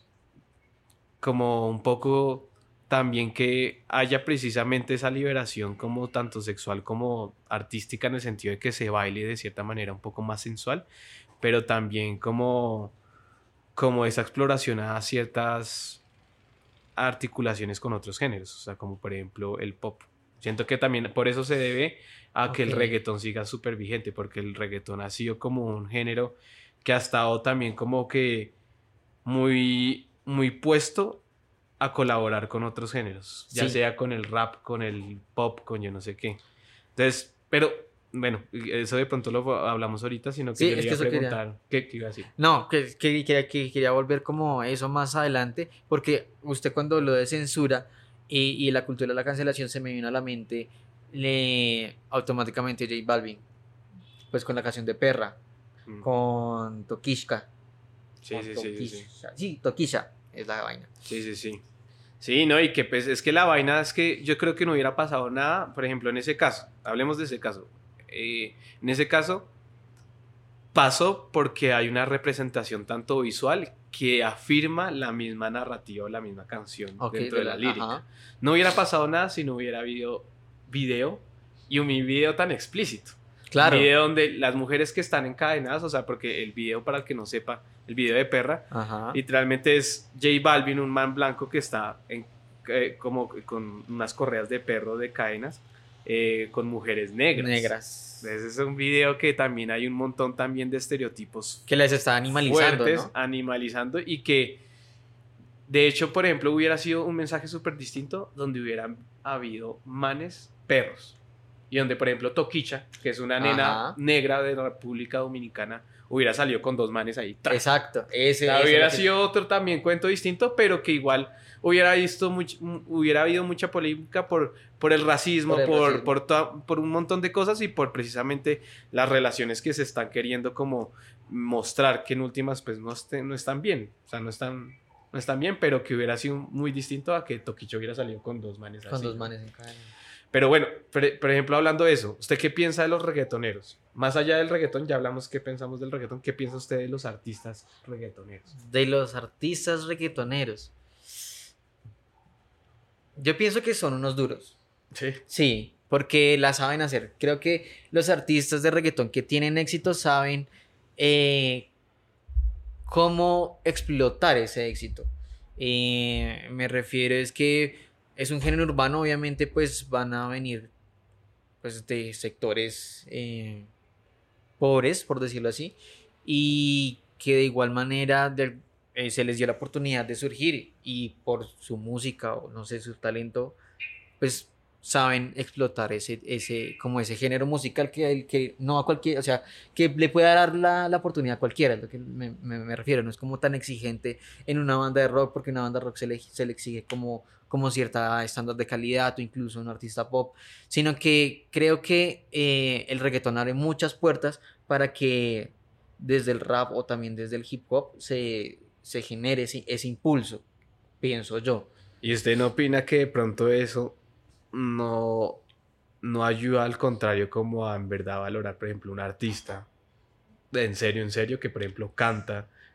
[SPEAKER 1] como un poco también que haya precisamente esa liberación como tanto sexual como artística, en el sentido de que se baile de cierta manera un poco más sensual, pero también como, como esa exploración a ciertas articulaciones con otros géneros, o sea, como por ejemplo el pop. Siento que también por eso se debe a que el
[SPEAKER 2] Ok.
[SPEAKER 1] reggaetón siga súper vigente, porque el reggaetón ha sido como un género que ha estado también como que muy, muy puesto a colaborar con otros géneros, ya
[SPEAKER 2] Sí.
[SPEAKER 1] sea con el rap, con el pop, con yo no sé qué. Entonces, pero bueno, eso de pronto lo hablamos ahorita, sino que
[SPEAKER 2] Sí,
[SPEAKER 1] yo le
[SPEAKER 2] es
[SPEAKER 1] iba
[SPEAKER 2] que
[SPEAKER 1] a
[SPEAKER 2] eso quería.
[SPEAKER 1] preguntar, ¿qué, qué iba a decir?
[SPEAKER 2] No, que, que, que- que quería volver como a eso más adelante, porque usted cuando habló de censura y, y la cultura de la cancelación se me vino a la mente le, automáticamente J Balvin, pues con la canción de Perra,
[SPEAKER 1] Mm.
[SPEAKER 2] con Tokishka.
[SPEAKER 1] Sí,
[SPEAKER 2] con
[SPEAKER 1] sí, sí, sí, sí.
[SPEAKER 2] Tokisha. Sí, Tokisha es la vaina.
[SPEAKER 1] Sí, sí, sí. Sí, no, y que pues es que la vaina es que yo creo que no hubiera pasado nada, por ejemplo, en ese caso, hablemos de ese caso. Eh, en ese caso pasó porque hay una representación tanto visual que afirma la misma narrativa o la misma canción
[SPEAKER 2] Ok,
[SPEAKER 1] dentro de la, lírica.
[SPEAKER 2] ajá.
[SPEAKER 1] No hubiera pasado nada si no hubiera habido video y un video tan explícito.
[SPEAKER 2] Claro.
[SPEAKER 1] Un video donde las mujeres que están encadenadas, o sea, porque el video, para el que no sepa, el video de Perra,
[SPEAKER 2] Ajá.
[SPEAKER 1] literalmente es J Balvin, un man blanco que está en, eh, como con unas correas de perro de cadenas eh, con mujeres negras.
[SPEAKER 2] Negras.
[SPEAKER 1] Ese es un video que también hay un montón también de estereotipos
[SPEAKER 2] Que les está animalizando,
[SPEAKER 1] fuertes,
[SPEAKER 2] ¿no?
[SPEAKER 1] animalizando, y que de hecho, por ejemplo, hubiera sido un mensaje súper distinto donde hubieran habido manes perros. Y donde, por ejemplo, Toquicha, que es una nena
[SPEAKER 2] Ajá.
[SPEAKER 1] negra de la República Dominicana, hubiera salido con dos manes ahí. ¡Tra!
[SPEAKER 2] Exacto. Ese,
[SPEAKER 1] O sea,
[SPEAKER 2] ese
[SPEAKER 1] hubiera
[SPEAKER 2] es lo que-
[SPEAKER 1] sido otro también cuento distinto, pero que igual hubiera visto much- hubiera habido mucha polémica por, por el racismo,
[SPEAKER 2] Por el
[SPEAKER 1] por,
[SPEAKER 2] racismo.
[SPEAKER 1] por, to- por un montón de cosas y por precisamente las relaciones que se están queriendo como mostrar, que en últimas pues no, este- no están bien, o sea, no están, no están bien, pero que hubiera sido muy distinto a que Toquicho hubiera salido con dos manes
[SPEAKER 2] Con
[SPEAKER 1] así,
[SPEAKER 2] dos
[SPEAKER 1] ¿no?
[SPEAKER 2] manes en cadena.
[SPEAKER 1] Pero bueno, por, por ejemplo, hablando de eso, ¿usted qué piensa de los reggaetoneros? Más allá del reggaetón, ya hablamos qué pensamos del reggaetón, ¿qué piensa usted de los artistas reggaetoneros?
[SPEAKER 2] De los artistas reggaetoneros. Yo pienso que son unos duros.
[SPEAKER 1] Sí.
[SPEAKER 2] Sí, porque la saben hacer. Creo que los artistas de reggaetón que tienen éxito saben eh, cómo explotar ese éxito. Eh, me refiero es que es un género urbano, obviamente pues van a venir pues de sectores eh, pobres, por decirlo así, y que de igual manera de- eh, se les dio la oportunidad de surgir y por su música o no sé, su talento, pues saben explotar ese, ese, como ese género musical que, el que no a cualquier, o sea, que le pueda dar la, la oportunidad a cualquiera, es lo que me, me- me refiero, no es como tan exigente en una banda de rock, porque una banda de rock se le, se le exige como, como cierta estándar de calidad o incluso un artista pop, sino que creo que eh, el reggaetón abre muchas puertas para que desde el rap o también desde el hip hop se, se genere ese, ese impulso, pienso yo.
[SPEAKER 1] ¿Y usted no opina que de pronto eso no, no ayuda, al contrario, como a en verdad valorar, por ejemplo, un artista de en serio, en serio, que por ejemplo canta,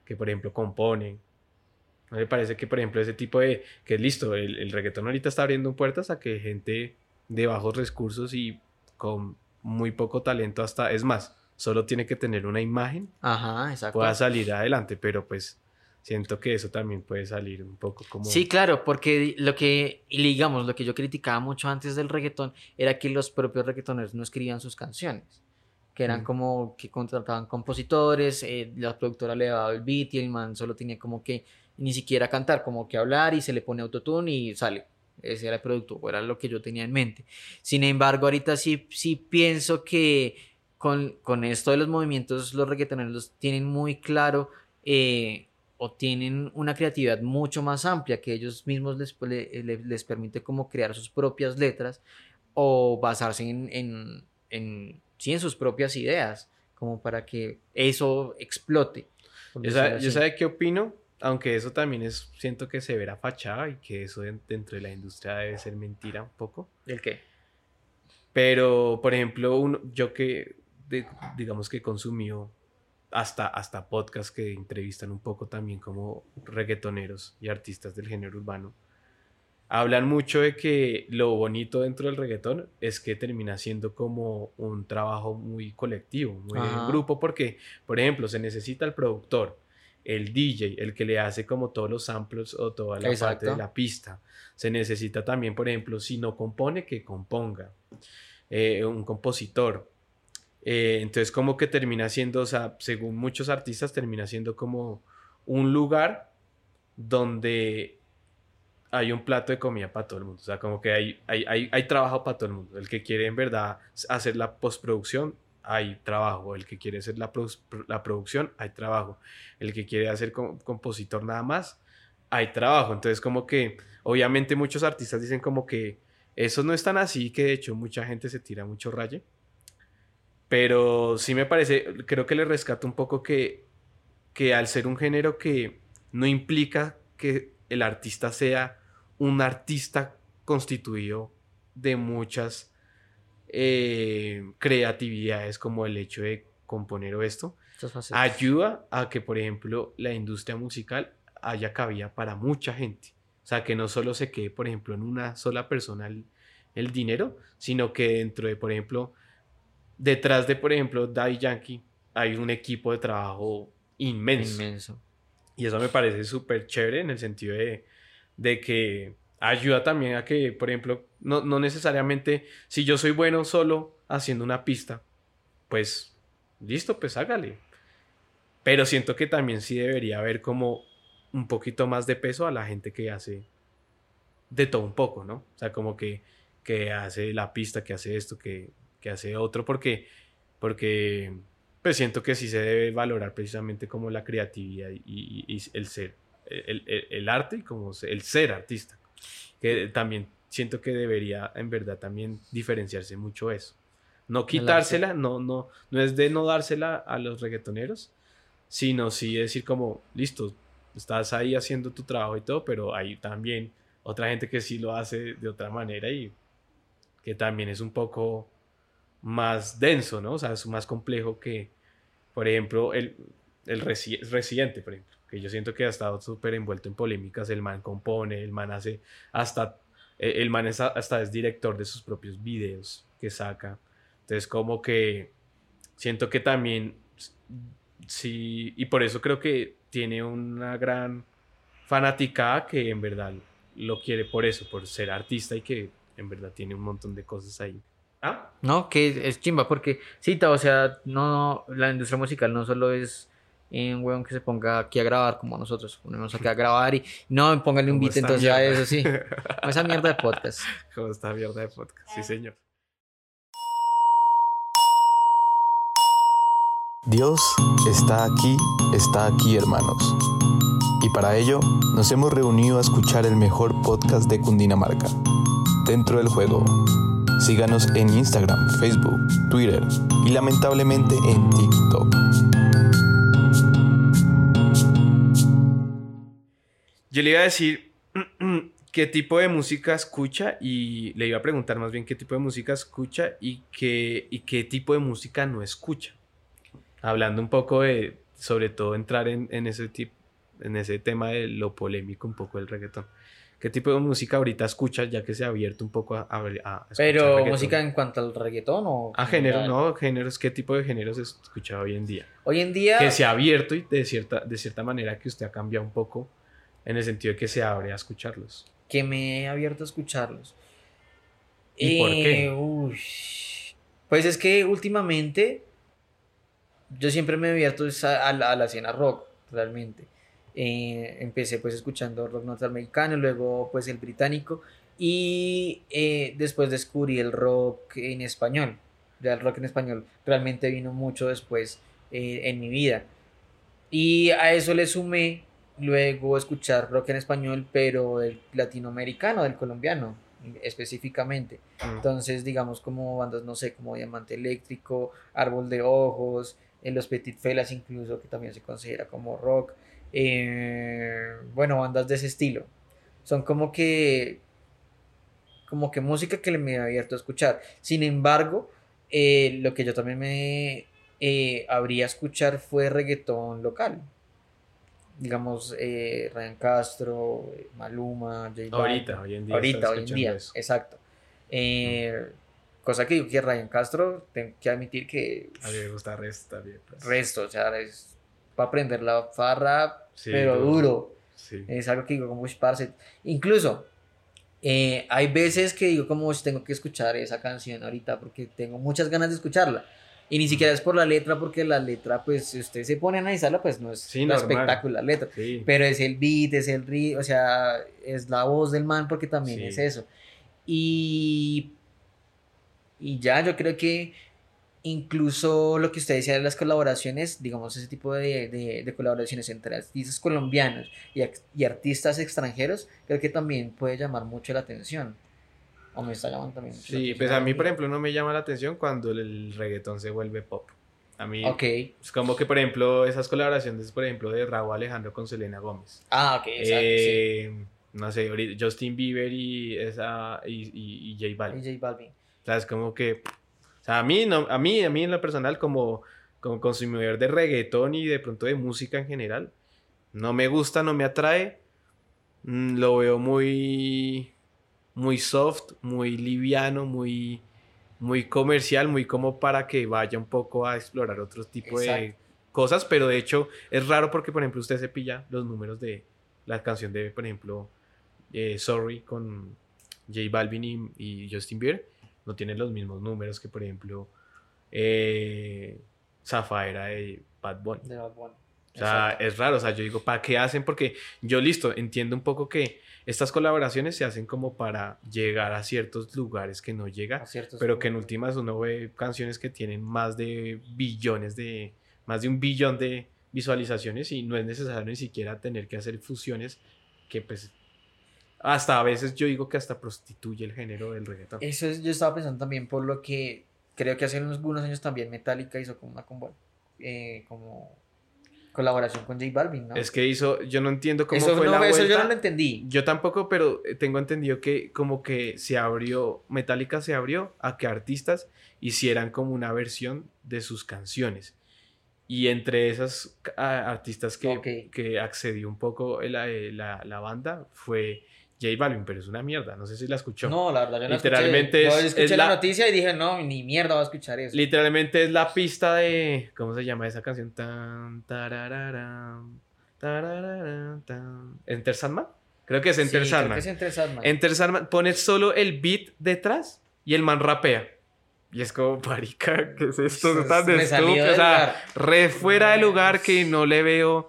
[SPEAKER 1] que por ejemplo componen. ¿No le parece que, por ejemplo, ese tipo de... que es listo, el, el reggaetón ahorita está abriendo puertas a que gente de bajos recursos y con muy poco talento hasta... Es más, solo tiene que tener una imagen,
[SPEAKER 2] Ajá, exacto.
[SPEAKER 1] pueda salir adelante, pero pues siento que eso también puede salir un poco como...
[SPEAKER 2] Sí, claro, porque lo que, y digamos, lo que yo criticaba mucho antes del reggaetón era que los propios reggaetoneros no escribían sus canciones, que eran
[SPEAKER 1] Mm.
[SPEAKER 2] como que contrataban compositores, eh, la productora le daba el beat y el man solo tenía como que ni siquiera cantar, como que hablar y se le pone autotune y sale. Ese era el producto, o era lo que yo tenía en mente. Sin embargo, ahorita sí, sí pienso que con, con esto de los movimientos, los reggaetoneros tienen muy claro eh, o tienen una creatividad mucho más amplia que ellos mismos les, le- le- les permite como crear sus propias letras o basarse en, en, en, sí, en sus propias ideas, como para que eso explote. por
[SPEAKER 1] Yo
[SPEAKER 2] decirlo
[SPEAKER 1] sabe, yo
[SPEAKER 2] así.
[SPEAKER 1] sabe qué opino, aunque eso también es... Siento que se verá fachada y que eso en- dentro de la industria debe ser mentira un poco.
[SPEAKER 2] ¿El qué?
[SPEAKER 1] Pero, por ejemplo, uno, yo que, de- digamos que consumió hasta, hasta podcasts que entrevistan un poco también como reggaetoneros y artistas del género urbano, hablan mucho de que lo bonito dentro del reggaetón es que termina siendo como un trabajo muy colectivo, muy en
[SPEAKER 2] Ajá.
[SPEAKER 1] grupo, porque, por ejemplo, se necesita el productor, el D J, el que le hace como todos los samples o toda la parte de
[SPEAKER 2] Exacto.
[SPEAKER 1] la pista. Se necesita también, por ejemplo, si no compone, que componga. Eh, un compositor. Eh, entonces como que termina siendo, o sea, según muchos artistas, termina siendo como un lugar donde hay un plato de comida para todo el mundo. O sea, como que hay, hay, hay, hay trabajo para todo el mundo. El que quiere en verdad hacer la postproducción, hay trabajo. El que quiere hacer la, pro- la producción, hay trabajo. El que quiere hacer com- compositor nada más, hay trabajo. Entonces como que, obviamente muchos artistas dicen como que eso no es tan así, que de hecho mucha gente se tira mucho raye. Pero sí me parece, creo que le rescato un poco que, que al ser un género que no implica que el artista sea un artista constituido de muchas eh, creatividades, como el hecho de componer o esto,
[SPEAKER 2] Estas facetas.
[SPEAKER 1] ayuda a que, por ejemplo, la industria musical haya cabida para mucha gente. O sea, que no solo se quede, por ejemplo, en una sola persona el, el dinero, sino que dentro de, por ejemplo, detrás de, por ejemplo, Daddy Yankee, hay un equipo de trabajo inmenso.
[SPEAKER 2] Inmenso.
[SPEAKER 1] Y eso me parece súper chévere en el sentido de, de que ayuda también a que, por ejemplo, no, no necesariamente, si yo soy bueno solo haciendo una pista, pues listo, pues hágale. Pero siento que también sí debería haber como un poquito más de peso a la gente que hace de todo un poco, ¿no? O sea, como que, que hace la pista, que hace esto, que, que hace otro, porque, porque pues siento que sí se debe valorar precisamente como la creatividad y, y- y el ser, el, el- el arte y como se- el ser artista, que también siento que debería en verdad también diferenciarse mucho eso. No
[SPEAKER 2] El arte.
[SPEAKER 1] quitársela, no, no, no es de no dársela a los reggaetoneros, sino sí decir como, listo, estás ahí haciendo tu trabajo y todo, pero hay también otra gente que sí lo hace de otra manera y que también es un poco más denso, ¿no? O sea, es más complejo que, por ejemplo, el, el Resi- Residente, por ejemplo, que yo siento que ha estado súper envuelto en polémicas, el man compone, el man hace hasta, eh, el man es, a- hasta es director de sus propios videos que saca. Entonces, como que siento que también, sí, y por eso creo que tiene una gran fanaticada que en verdad lo quiere por eso, por ser artista y que en verdad tiene un montón de cosas ahí. ¿Ah?
[SPEAKER 2] No, que es chimba, porque sí, ta, o sea, no, la industria musical no solo es eh, un weón que se ponga aquí a grabar como nosotros, ponemos aquí a grabar y no, póngale un
[SPEAKER 1] Como
[SPEAKER 2] beat
[SPEAKER 1] esta
[SPEAKER 2] entonces a
[SPEAKER 1] mierda.
[SPEAKER 2] eso, sí, como esa mierda de podcast.
[SPEAKER 1] Como esta mierda de podcast, sí señor.
[SPEAKER 3] Dios está aquí, está aquí, hermanos. Y para ello nos hemos reunido a escuchar el mejor podcast de Cundinamarca, Dentro del Juego. Síganos en Instagram, Facebook, Twitter y lamentablemente en TikTok.
[SPEAKER 1] Yo le iba a decir qué tipo de música escucha y le iba a preguntar más bien qué tipo de música escucha y qué, y qué tipo de música no escucha. Hablando un poco de, sobre todo entrar en, en ese tipo, en ese tema de lo polémico un poco del reggaetón. ¿Qué tipo de música ahorita escuchas ya que se ha abierto un poco a, a, a escuchar
[SPEAKER 2] Pero
[SPEAKER 1] reggaetón?
[SPEAKER 2] música en cuanto al reggaetón o
[SPEAKER 1] A género,
[SPEAKER 2] general?
[SPEAKER 1] no, géneros, ¿qué tipo de géneros se escucha hoy en día?
[SPEAKER 2] Hoy en día,
[SPEAKER 1] Que se ha abierto y de cierta, de cierta manera que usted ha cambiado un poco en el sentido de que se abre a escucharlos.
[SPEAKER 2] que me he abierto a escucharlos.
[SPEAKER 1] ¿Y por qué?
[SPEAKER 2] Eh, uy. Pues es que últimamente yo siempre me he abierto es a, a la, a la escena rock, realmente. Eh, empecé pues escuchando rock norteamericano, luego pues el británico y eh, después descubrí el rock en español. Ya el rock en español realmente vino mucho después eh, en mi vida. Y a eso le sumé luego escuchar rock en español, pero del latinoamericano, del colombiano específicamente.
[SPEAKER 1] Mm.
[SPEAKER 2] Entonces, digamos como bandas, no sé, como Diamante Eléctrico, Árbol de Ojos, en Los Petit Felas incluso, que también se considera como rock. Eh, bueno, bandas de ese estilo. Son como que, como que música que me he abierto a escuchar. Sin embargo, eh, lo que yo también me eh, abrí a escuchar fue reggaetón local. Digamos, eh, Ryan Castro, eh, Maluma, J Balvin.
[SPEAKER 1] Ahorita, hoy en día
[SPEAKER 2] Ahorita,
[SPEAKER 1] estás
[SPEAKER 2] hoy en
[SPEAKER 1] escuchando
[SPEAKER 2] día,
[SPEAKER 1] eso.
[SPEAKER 2] exacto. Eh, cosa que digo que Ryan Castro, tengo que admitir que
[SPEAKER 1] A mí me gusta resto también. Pues.
[SPEAKER 2] resto, o sea, es para aprender la farra,
[SPEAKER 1] Sí,
[SPEAKER 2] pero
[SPEAKER 1] duro.
[SPEAKER 2] duro.
[SPEAKER 1] Sí.
[SPEAKER 2] Es algo que digo como, uy, parce. Incluso, eh, hay veces que digo como, "Ush, tengo que escuchar esa canción ahorita porque tengo muchas ganas de escucharla. Y ni siquiera es por la letra, porque la letra, pues, si usted se pone a analizarla, pues no es
[SPEAKER 1] Sí,
[SPEAKER 2] la
[SPEAKER 1] normal.
[SPEAKER 2] espectacular letra.
[SPEAKER 1] Sí.
[SPEAKER 2] Pero es el beat, es el ritmo, o sea, es la voz del man, porque también
[SPEAKER 1] Sí.
[SPEAKER 2] es eso. Y, y ya, yo creo que incluso lo que usted decía de las colaboraciones, digamos, ese tipo de, de, de colaboraciones entre artistas colombianos y, ac- y artistas extranjeros, creo que también puede llamar mucho la atención. O me está llamando también mucho la
[SPEAKER 1] Sí,
[SPEAKER 2] atención.
[SPEAKER 1] pues a
[SPEAKER 2] hoy en
[SPEAKER 1] mí, por
[SPEAKER 2] día.
[SPEAKER 1] ejemplo, no me llama la atención cuando el reggaetón se vuelve pop. A mí
[SPEAKER 2] Ok.
[SPEAKER 1] es como que, por ejemplo, esas colaboraciones, por ejemplo, de Rauw Alejandro con Selena Gómez.
[SPEAKER 2] Ah, ok, exacto,
[SPEAKER 1] Eh, no sé, ahorita Justin Bieber y, esa, y, y, y J
[SPEAKER 2] sí.
[SPEAKER 1] Balvin.
[SPEAKER 2] Y J Balvin.
[SPEAKER 1] O sea, es como que, o sea, a mí, no, a mí, a mí en lo personal, como, como consumidor de reggaetón y de pronto de música en general, no me gusta, no me atrae. Mm, Lo veo muy, muy soft, muy liviano, muy, muy comercial, muy como para que vaya un poco a explorar otro tipo de
[SPEAKER 2] Exacto.
[SPEAKER 1] cosas, pero de hecho es raro porque, por ejemplo, usted se pilla los números de la canción de, por ejemplo, eh, Sorry con J Balvin y, y Justin Bieber, no tienen los mismos números que, por ejemplo, eh, Zafaera de Bad Bunny.
[SPEAKER 2] De Bad Bunny.
[SPEAKER 1] O sea,
[SPEAKER 2] Exacto.
[SPEAKER 1] es raro, o sea, yo digo, ¿para qué hacen? Porque yo, listo, entiendo un poco que estas colaboraciones se hacen como para llegar a ciertos lugares que no llega,
[SPEAKER 2] A ciertos
[SPEAKER 1] pero que en
[SPEAKER 2] puntos.
[SPEAKER 1] últimas uno ve canciones que tienen más de billones de, más de un billón de visualizaciones y no es necesario ni siquiera tener que hacer fusiones que pues hasta a veces yo digo que hasta prostituye el género del reggaetón.
[SPEAKER 2] Eso es, yo estaba pensando también por lo que creo que hace unos, algunos años también Metallica hizo como una combo- eh, como colaboración con J Balvin, ¿no?
[SPEAKER 1] Es que hizo, yo no entiendo cómo
[SPEAKER 2] eso
[SPEAKER 1] fue
[SPEAKER 2] no,
[SPEAKER 1] la
[SPEAKER 2] eso yo
[SPEAKER 1] vuelta.
[SPEAKER 2] no lo entendí.
[SPEAKER 1] Yo tampoco, pero tengo entendido que como que se abrió, Metallica se abrió a que artistas hicieran como una versión de sus canciones. Y entre esas a, artistas que,
[SPEAKER 2] Ok.
[SPEAKER 1] que accedió un poco la, la, la banda fue J Balvin, pero es una mierda, no sé si la escuchó.
[SPEAKER 2] No, la verdad, yo no
[SPEAKER 1] Literalmente
[SPEAKER 2] escuché.
[SPEAKER 1] es-
[SPEAKER 2] Yo escuché
[SPEAKER 1] es
[SPEAKER 2] la,
[SPEAKER 1] la-
[SPEAKER 2] noticia y dije, no, ni mierda va a escuchar eso.
[SPEAKER 1] Literalmente es la pista de, ¿cómo se llama esa canción? Tan, tarararán, tarararán, tan. ¿Enter Sandman? Creo que es Enter
[SPEAKER 2] Sí, creo
[SPEAKER 1] Sandman.
[SPEAKER 2] que es Enter Sandman.
[SPEAKER 1] Enter Sandman pone solo el beat detrás y el man rapea. Y es como, marica, ¿qué es esto?
[SPEAKER 2] Eso es
[SPEAKER 1] Tan
[SPEAKER 2] re salido
[SPEAKER 1] estúpido.
[SPEAKER 2] del
[SPEAKER 1] O sea,
[SPEAKER 2] lugar.
[SPEAKER 1] re fuera de lugar que no le veo.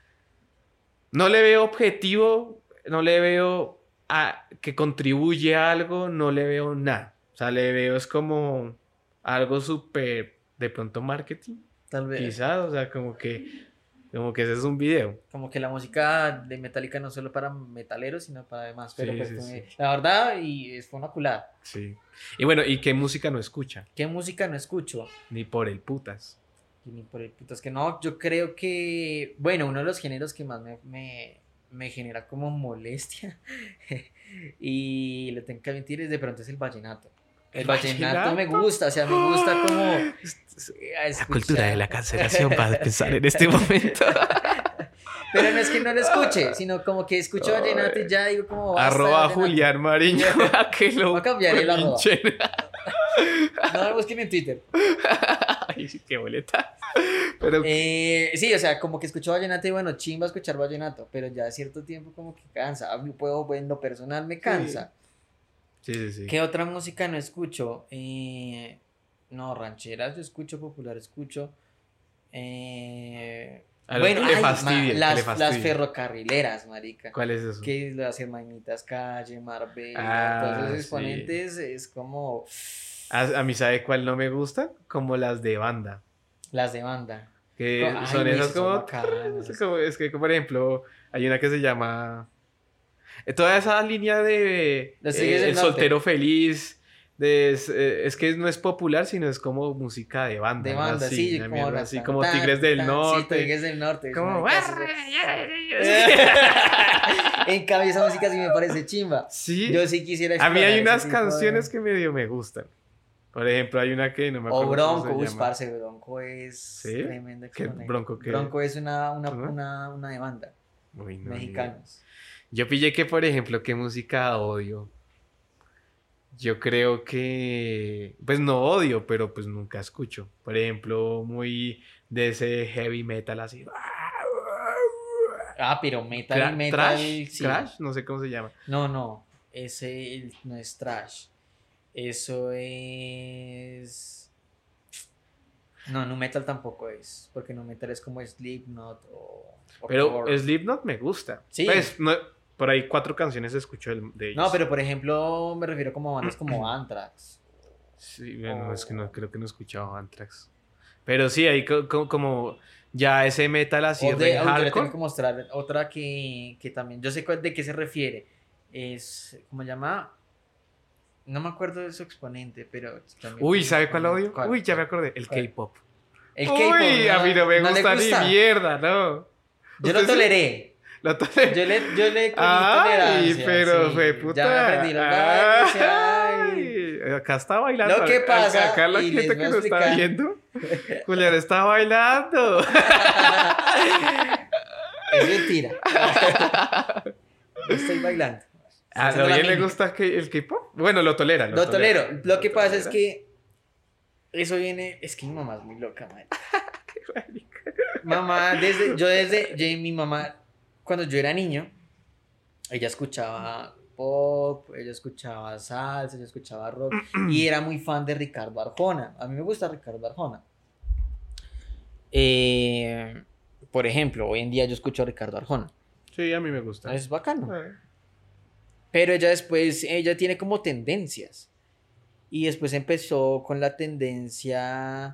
[SPEAKER 1] No le veo objetivo, no le veo a, que contribuye a algo, no le veo nada. O sea, le veo es como algo súper, de pronto marketing,
[SPEAKER 2] Tal vez.
[SPEAKER 1] quizás. O sea, como que, como que ese es un video.
[SPEAKER 2] Como que la música de Metallica no solo para metaleros, sino para demás. Pero
[SPEAKER 1] Sí,
[SPEAKER 2] pues
[SPEAKER 1] sí,
[SPEAKER 2] fue-
[SPEAKER 1] sí.
[SPEAKER 2] la verdad, y es- fue una culada.
[SPEAKER 1] Sí. Y bueno, ¿y qué música no escucha?
[SPEAKER 2] ¿Qué música no escucho?
[SPEAKER 1] Ni por el putas.
[SPEAKER 2] Y ni por el puto, es que no, yo creo que, bueno, uno de los géneros que más me, me, me genera como molestia y lo tengo que admitir es de pronto es el vallenato. El vallenato me gusta, o sea, me gusta como...
[SPEAKER 1] La cultura de la cancelación para pensar en este momento.
[SPEAKER 2] Pero no es que no lo escuche, sino como que escucho vallenato y ya digo como... basta,
[SPEAKER 1] Arroba
[SPEAKER 2] vallenato.
[SPEAKER 1] Julián Mariño. Que lo
[SPEAKER 2] Voy a cambiar el arroba.
[SPEAKER 1] pinchen.
[SPEAKER 2] No, búsquenme en Twitter.
[SPEAKER 1] Ay, qué boleta. Pero
[SPEAKER 2] Eh, sí, o sea, como que escucho vallenato y bueno, chimba escuchar vallenato, pero ya a cierto tiempo como que cansa. A mí puedo, en lo personal me cansa.
[SPEAKER 1] sí, sí, sí.
[SPEAKER 2] ¿Qué otra música no escucho? Eh, no, rancheras yo escucho, popular escucho. Eh,
[SPEAKER 1] Algo
[SPEAKER 2] bueno,
[SPEAKER 1] que le
[SPEAKER 2] ay,
[SPEAKER 1] fastidie,
[SPEAKER 2] ma-
[SPEAKER 1] que le
[SPEAKER 2] las,
[SPEAKER 1] fastidie.
[SPEAKER 2] las ferrocarrileras, marica.
[SPEAKER 1] ¿Cuál es eso?
[SPEAKER 2] Que las hermanitas Calle, Marbella,
[SPEAKER 1] Ah,
[SPEAKER 2] todos esos
[SPEAKER 1] sí.
[SPEAKER 2] exponentes es como
[SPEAKER 1] A, a mí, ¿sabe cuál no me gusta? Como las de banda.
[SPEAKER 2] las de banda.
[SPEAKER 1] Que
[SPEAKER 2] Ay,
[SPEAKER 1] son esas
[SPEAKER 2] esas son
[SPEAKER 1] como,
[SPEAKER 2] bacanas.
[SPEAKER 1] es como... Es que, por ejemplo, hay una que se llama... eh, Toda esa línea de...
[SPEAKER 2] Los
[SPEAKER 1] eh,
[SPEAKER 2] Tigres del
[SPEAKER 1] el
[SPEAKER 2] Norte.
[SPEAKER 1] soltero feliz... De, es, eh, es que no es popular, sino es como música de banda.
[SPEAKER 2] De
[SPEAKER 1] algo
[SPEAKER 2] banda,
[SPEAKER 1] así,
[SPEAKER 2] sí,
[SPEAKER 1] una
[SPEAKER 2] como,
[SPEAKER 1] mierda
[SPEAKER 2] las
[SPEAKER 1] así,
[SPEAKER 2] tan,
[SPEAKER 1] como
[SPEAKER 2] tan,
[SPEAKER 1] Tigres del
[SPEAKER 2] tan,
[SPEAKER 1] Norte.
[SPEAKER 2] Sí, Tigres del Norte.
[SPEAKER 1] Como...
[SPEAKER 2] En cambio, esa música sí me parece chimba.
[SPEAKER 1] Sí.
[SPEAKER 2] Yo sí quisiera
[SPEAKER 1] A mí hay
[SPEAKER 2] explorar
[SPEAKER 1] unas
[SPEAKER 2] ese tipo de-
[SPEAKER 1] canciones que medio me gustan. Por ejemplo, hay una que no me
[SPEAKER 2] O
[SPEAKER 1] acuerdo
[SPEAKER 2] Bronco,
[SPEAKER 1] cómo
[SPEAKER 2] uy,
[SPEAKER 1] se llama.
[SPEAKER 2] parce, Bronco es
[SPEAKER 1] ¿Sí?
[SPEAKER 2] tremendo
[SPEAKER 1] ¿Qué
[SPEAKER 2] exponente.
[SPEAKER 1] Bronco qué?
[SPEAKER 2] Bronco es una, una,
[SPEAKER 1] ¿Cómo?
[SPEAKER 2] una, una de banda.
[SPEAKER 1] Uy, no, ni idea.
[SPEAKER 2] Mexicanos.
[SPEAKER 1] Yo pillé que, por ejemplo, qué música odio. Yo creo que, pues no odio, pero pues nunca escucho. Por ejemplo, muy de ese heavy metal así.
[SPEAKER 2] Ah, pero metal
[SPEAKER 1] Cra-
[SPEAKER 2] y metal.
[SPEAKER 1] Trash,
[SPEAKER 2] sí.
[SPEAKER 1] Crash, no sé cómo se llama.
[SPEAKER 2] No, no. Ese el- no es trash. Eso es. No, nu metal tampoco es. Porque nu metal es como Slipknot o. o
[SPEAKER 1] Pero
[SPEAKER 2] Korn.
[SPEAKER 1] Slipknot me gusta.
[SPEAKER 2] Sí.
[SPEAKER 1] Pues, no, por ahí cuatro canciones escucho el- de ellos.
[SPEAKER 2] No, pero por ejemplo, me refiero como a bandas como Anthrax.
[SPEAKER 1] Sí, bueno,
[SPEAKER 2] o-
[SPEAKER 1] es que no, creo que no he escuchado Anthrax. Pero sí, hay co- co- como ya ese metal así
[SPEAKER 2] O
[SPEAKER 1] re
[SPEAKER 2] de, uy, yo le
[SPEAKER 1] hardcore.
[SPEAKER 2] tengo que mostrar otra que, que también. Yo sé cuál- de qué se refiere. Es. ¿Cómo se llama? No me acuerdo de su exponente, pero. también
[SPEAKER 1] Uy,
[SPEAKER 2] tiene
[SPEAKER 1] ¿sabe cuál
[SPEAKER 2] exponente.
[SPEAKER 1] odio?
[SPEAKER 2] ¿Cuál?
[SPEAKER 1] Uy, ya me acordé. El
[SPEAKER 2] ¿Cuál?
[SPEAKER 1] K-pop.
[SPEAKER 2] El
[SPEAKER 1] Uy,
[SPEAKER 2] K-pop.
[SPEAKER 1] a mí no me
[SPEAKER 2] le
[SPEAKER 1] gusta,
[SPEAKER 2] gusta?
[SPEAKER 1] ni mierda, no.
[SPEAKER 2] Yo lo
[SPEAKER 1] ¿Usted sí?
[SPEAKER 2] toleré.
[SPEAKER 1] Lo toleré.
[SPEAKER 2] Yo le, yo le cogí
[SPEAKER 1] Ay,
[SPEAKER 2] tolerancia,
[SPEAKER 1] pero
[SPEAKER 2] sí.
[SPEAKER 1] fue puta.
[SPEAKER 2] Ya me aprendí los bailes, ay.
[SPEAKER 1] Ay, acá está bailando.
[SPEAKER 2] Lo que
[SPEAKER 1] Acá-
[SPEAKER 2] pasa,
[SPEAKER 1] Acá la
[SPEAKER 2] y
[SPEAKER 1] gente
[SPEAKER 2] les
[SPEAKER 1] que
[SPEAKER 2] voy a
[SPEAKER 1] lo está
[SPEAKER 2] explicar.
[SPEAKER 1] viendo. Julián está bailando.
[SPEAKER 2] Es mentira. No estoy bailando.
[SPEAKER 1] ¿A
[SPEAKER 2] Haciendo la
[SPEAKER 1] alguien le
[SPEAKER 2] mímica.
[SPEAKER 1] gusta que- el K-pop? Bueno, lo tolera.
[SPEAKER 2] Lo
[SPEAKER 1] tolera.
[SPEAKER 2] tolero. Lo que
[SPEAKER 1] Lo
[SPEAKER 2] pasa es
[SPEAKER 1] tolera.
[SPEAKER 2] que eso viene. Es que mi mamá es muy loca, madre. Mamá, desde, yo desde, yo, mi mamá, cuando yo era niño, ella escuchaba pop, ella escuchaba salsa, ella escuchaba rock, y era muy fan de Ricardo Arjona. A mí me gusta Ricardo Arjona. Eh, por ejemplo, hoy en día yo escucho a Ricardo Arjona.
[SPEAKER 1] Sí, a mí me gusta.
[SPEAKER 2] Es bacano.
[SPEAKER 1] Eh,
[SPEAKER 2] Pero ella después, ella tiene como tendencias. Y después empezó con la tendencia...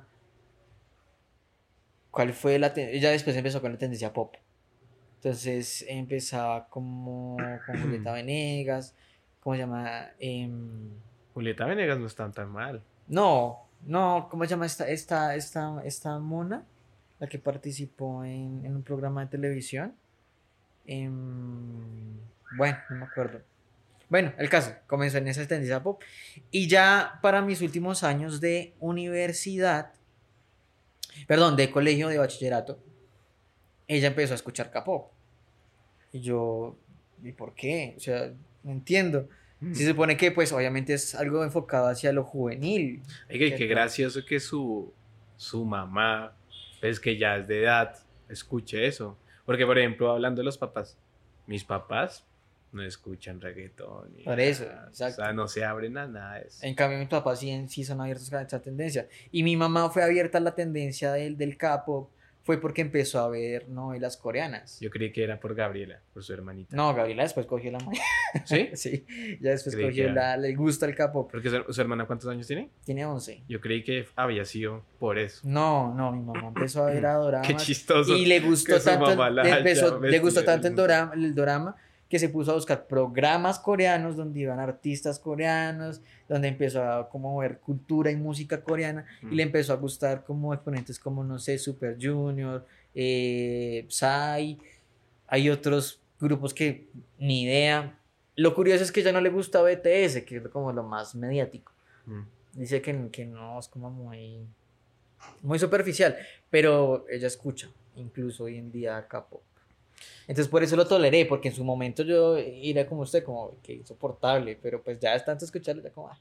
[SPEAKER 2] ¿Cuál fue la tendencia? Ella después empezó con la tendencia pop. Entonces empezaba como con Julieta Venegas. ¿Cómo se llama? Em,
[SPEAKER 1] Julieta Venegas no está tan mal.
[SPEAKER 2] no, no, ¿cómo se llama esta, esta, esta, esta mona? La que participó en, en un programa de televisión. Em, bueno, no me acuerdo. Bueno, el caso, comenzó en esa tendencia pop. Y ya para mis últimos años de universidad, perdón, de colegio, de bachillerato, ella empezó a escuchar K-pop. Y yo, ¿y por qué? O sea, no entiendo. Se supone que, pues, obviamente es algo enfocado hacia lo juvenil.
[SPEAKER 1] Oiga, y qué
[SPEAKER 2] ¿cierto?
[SPEAKER 1] gracioso que su, su mamá, pues que ya es de edad, escuche eso. Porque, por ejemplo, hablando de los papás, mis papás no escuchan reggaetón. ni
[SPEAKER 2] Por eso,
[SPEAKER 1] nada.
[SPEAKER 2] exacto.
[SPEAKER 1] O sea, no se abren a nada de eso.
[SPEAKER 2] En cambio, mis papás sí, sí son abiertos a esa tendencia. Y mi mamá fue abierta a la tendencia del, del K-pop, fue porque empezó a ver novelas coreanas.
[SPEAKER 1] Yo creí que era por Gabriela, por su hermanita.
[SPEAKER 2] No, Gabriela después cogió la mano.
[SPEAKER 1] ¿Sí?
[SPEAKER 2] Sí, ya después
[SPEAKER 1] Creí que
[SPEAKER 2] cogió
[SPEAKER 1] era-
[SPEAKER 2] la, el gusto al K-pop.
[SPEAKER 1] Porque su, su hermana, ¿cuántos años tiene?
[SPEAKER 2] Tiene once.
[SPEAKER 1] Yo creí que había sido por eso.
[SPEAKER 2] No, no, mi mamá empezó a ver a doramas.
[SPEAKER 1] Qué chistoso.
[SPEAKER 2] Y le gustó
[SPEAKER 1] que su
[SPEAKER 2] tanto,
[SPEAKER 1] mamá la
[SPEAKER 2] le,
[SPEAKER 1] haya
[SPEAKER 2] empezó- le gustó
[SPEAKER 1] metido
[SPEAKER 2] tanto el
[SPEAKER 1] en-
[SPEAKER 2] dorama, el dorama que se puso a buscar programas coreanos donde iban artistas coreanos, donde empezó a como ver cultura y música coreana y le
[SPEAKER 1] Mm.
[SPEAKER 2] empezó a gustar como exponentes como, no sé, Super Junior, eh, Psy, hay otros grupos que ni idea. Lo curioso es que ya no le gusta B T S, que es como lo más mediático.
[SPEAKER 1] Mm.
[SPEAKER 2] Dice que, que no, es como muy, muy superficial, pero ella escucha, incluso hoy en día acá pop. Entonces por eso lo toleré, porque en su momento yo era como usted, como que insoportable, pero pues ya es tanto escucharlo, ya como... ah.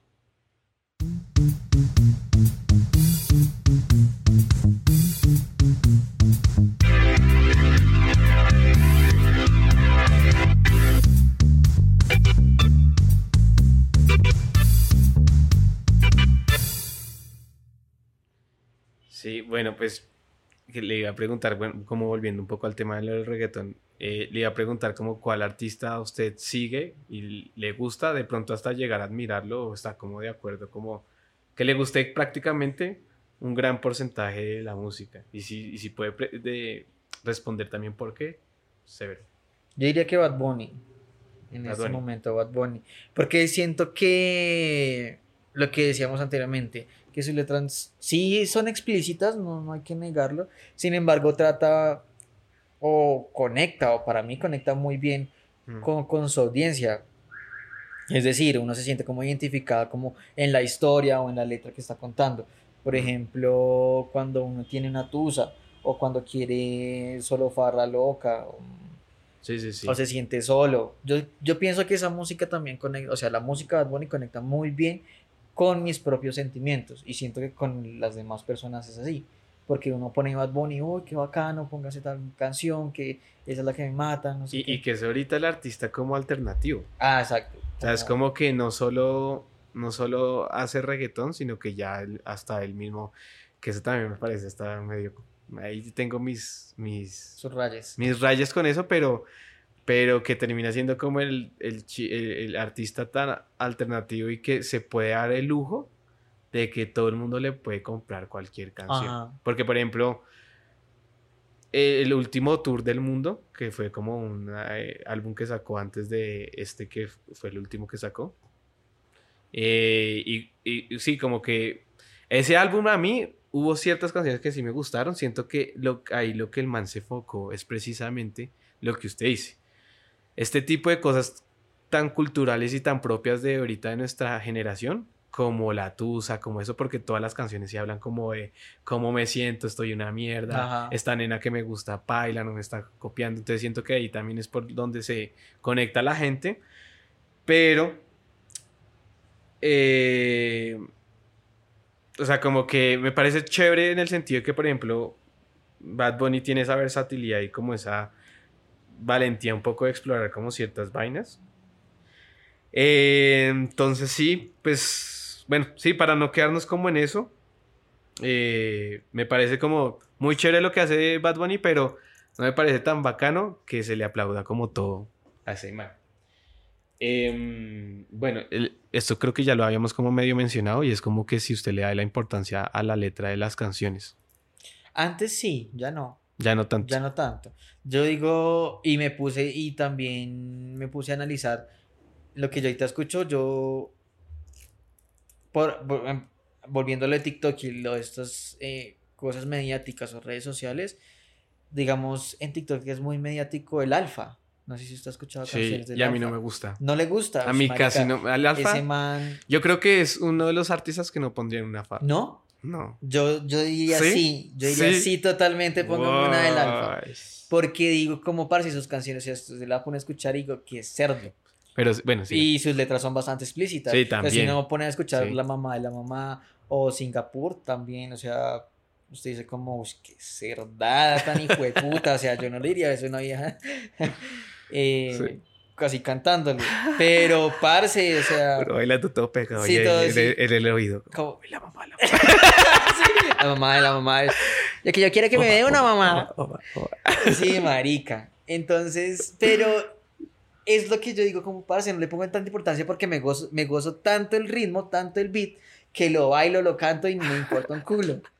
[SPEAKER 1] Sí, bueno, pues que le iba a preguntar, bueno, como volviendo un poco al tema del reggaetón, eh, le iba a preguntar como cuál artista usted sigue y le gusta, de pronto hasta llegar a admirarlo o está como de acuerdo, como que le guste prácticamente un gran porcentaje de la música. Y si, y si puede pre- de responder también por qué, severo.
[SPEAKER 2] Yo diría que Bad Bunny, en
[SPEAKER 1] Bad
[SPEAKER 2] este
[SPEAKER 1] Bunny.
[SPEAKER 2] momento Bad Bunny, porque siento que lo que decíamos anteriormente, que sus letras sí son explícitas, no, no hay que negarlo, sin embargo trata o conecta, o para mí conecta muy bien
[SPEAKER 1] Mm.
[SPEAKER 2] con, con su audiencia. Es decir, uno se siente como identificado como en la historia o en la letra que está contando. Por
[SPEAKER 1] Mm.
[SPEAKER 2] ejemplo, cuando uno tiene una tusa o cuando quiere solo farra loca o,
[SPEAKER 1] Sí, sí, sí.
[SPEAKER 2] o se siente solo. Yo, yo pienso que esa música también conecta, o sea, la música de Bad Bunny conecta muy bien con mis propios sentimientos y siento que con las demás personas es así. Porque uno pone Bad Bunny, uy, qué bacano, póngase tal canción, que esa es la que me mata, no sé
[SPEAKER 1] Y, y
[SPEAKER 2] qué.
[SPEAKER 1] que es ahorita el artista como alternativo.
[SPEAKER 2] Ah, exacto.
[SPEAKER 1] O sea, es
[SPEAKER 2] Como-
[SPEAKER 1] como que no solo, no solo hace reggaetón, sino que ya él- hasta él mismo, que eso también me parece, está medio... Ahí tengo mis, mis,
[SPEAKER 2] sus rayas.
[SPEAKER 1] mis rayas con eso, pero, pero que termina siendo como el, el, chi- el- el artista tan alternativo y que se puede dar el lujo de que todo el mundo le puede comprar cualquier canción.
[SPEAKER 2] Ajá.
[SPEAKER 1] Porque, por ejemplo, eh, el último tour del mundo, que fue como un eh, álbum que sacó antes de este que f- fue el último que sacó. Eh, y, y sí, como que ese álbum a mí hubo ciertas canciones que sí me gustaron. Siento que lo, ahí lo que el man se enfocó es precisamente lo que usted dice. Este tipo de cosas tan culturales y tan propias de ahorita de nuestra generación, como la tusa, como eso, porque todas las canciones sí hablan como de cómo me siento, estoy una mierda,
[SPEAKER 2] Ajá.
[SPEAKER 1] esta nena que me gusta paila, no me está copiando. Entonces siento que ahí también es por donde se conecta la gente, pero, eh, o sea, como que me parece chévere en el sentido de que, por ejemplo, Bad Bunny tiene esa versatilidad y como esa valentía un poco de explorar como ciertas vainas. Eh, entonces sí, pues bueno, sí, para no quedarnos como en eso, eh, me parece como muy chévere lo que hace Bad Bunny, pero no me parece tan bacano que se le aplauda como todo a ese man. Eh, bueno, el- esto creo que ya lo habíamos como medio mencionado y es como que si usted le da la importancia a la letra de las canciones,
[SPEAKER 2] Antes sí, ya no.
[SPEAKER 1] ya no tanto.
[SPEAKER 2] Ya no tanto. Yo digo, y me puse, y también me puse a analizar lo que yo ahorita escucho, yo, por, por- em, volviéndole a TikTok y lo de estas eh, cosas mediáticas o redes sociales, digamos, en TikTok es muy mediático el Alfa. No sé si usted ha escuchado canciones
[SPEAKER 1] Sí,
[SPEAKER 2] del
[SPEAKER 1] y a mí no
[SPEAKER 2] Alfa.
[SPEAKER 1] me gusta.
[SPEAKER 2] No le gusta,
[SPEAKER 1] A
[SPEAKER 2] ush,
[SPEAKER 1] mí
[SPEAKER 2] marica,
[SPEAKER 1] casi no. Al
[SPEAKER 2] ese
[SPEAKER 1] Alfa,
[SPEAKER 2] man,
[SPEAKER 1] yo creo que es uno de los artistas que no pondría en una farra.
[SPEAKER 2] ¿no?
[SPEAKER 1] No.
[SPEAKER 2] Yo, yo diría
[SPEAKER 1] ¿Sí?
[SPEAKER 2] sí, yo diría sí,
[SPEAKER 1] Sí.
[SPEAKER 2] totalmente, póngame una del Alfa.
[SPEAKER 1] Guay.
[SPEAKER 2] Porque digo, como parce, sus canciones, o sea, se la pone a escuchar y digo, que cerdo.
[SPEAKER 1] Pero bueno, sí.
[SPEAKER 2] Y sus letras son bastante explícitas.
[SPEAKER 1] Sí,
[SPEAKER 2] O sea, si
[SPEAKER 1] también.
[SPEAKER 2] no pone a escuchar
[SPEAKER 1] Sí.
[SPEAKER 2] La Mamá de la Mamá o Singapur también, o sea, usted dice como, uy, qué cerdada tan hijo de puta, o sea, yo no le diría eso a una vieja eh,
[SPEAKER 1] Sí.
[SPEAKER 2] casi cantándole. Pero, parce, o sea,
[SPEAKER 1] Pero bailando todo pegado
[SPEAKER 2] sí,
[SPEAKER 1] ahí
[SPEAKER 2] todo
[SPEAKER 1] en,
[SPEAKER 2] así.
[SPEAKER 1] en- en el oído.
[SPEAKER 2] como,
[SPEAKER 1] La mamá, la
[SPEAKER 2] la mamá de la mamá es, ya que yo quiero que me dé una mamá.
[SPEAKER 1] mamá.
[SPEAKER 2] Sí, marica. Entonces, pero es lo que yo digo como parce, no le pongo tanta importancia porque me gozo, me gozo tanto el ritmo, tanto el beat, que lo bailo, lo canto y no me importa un culo.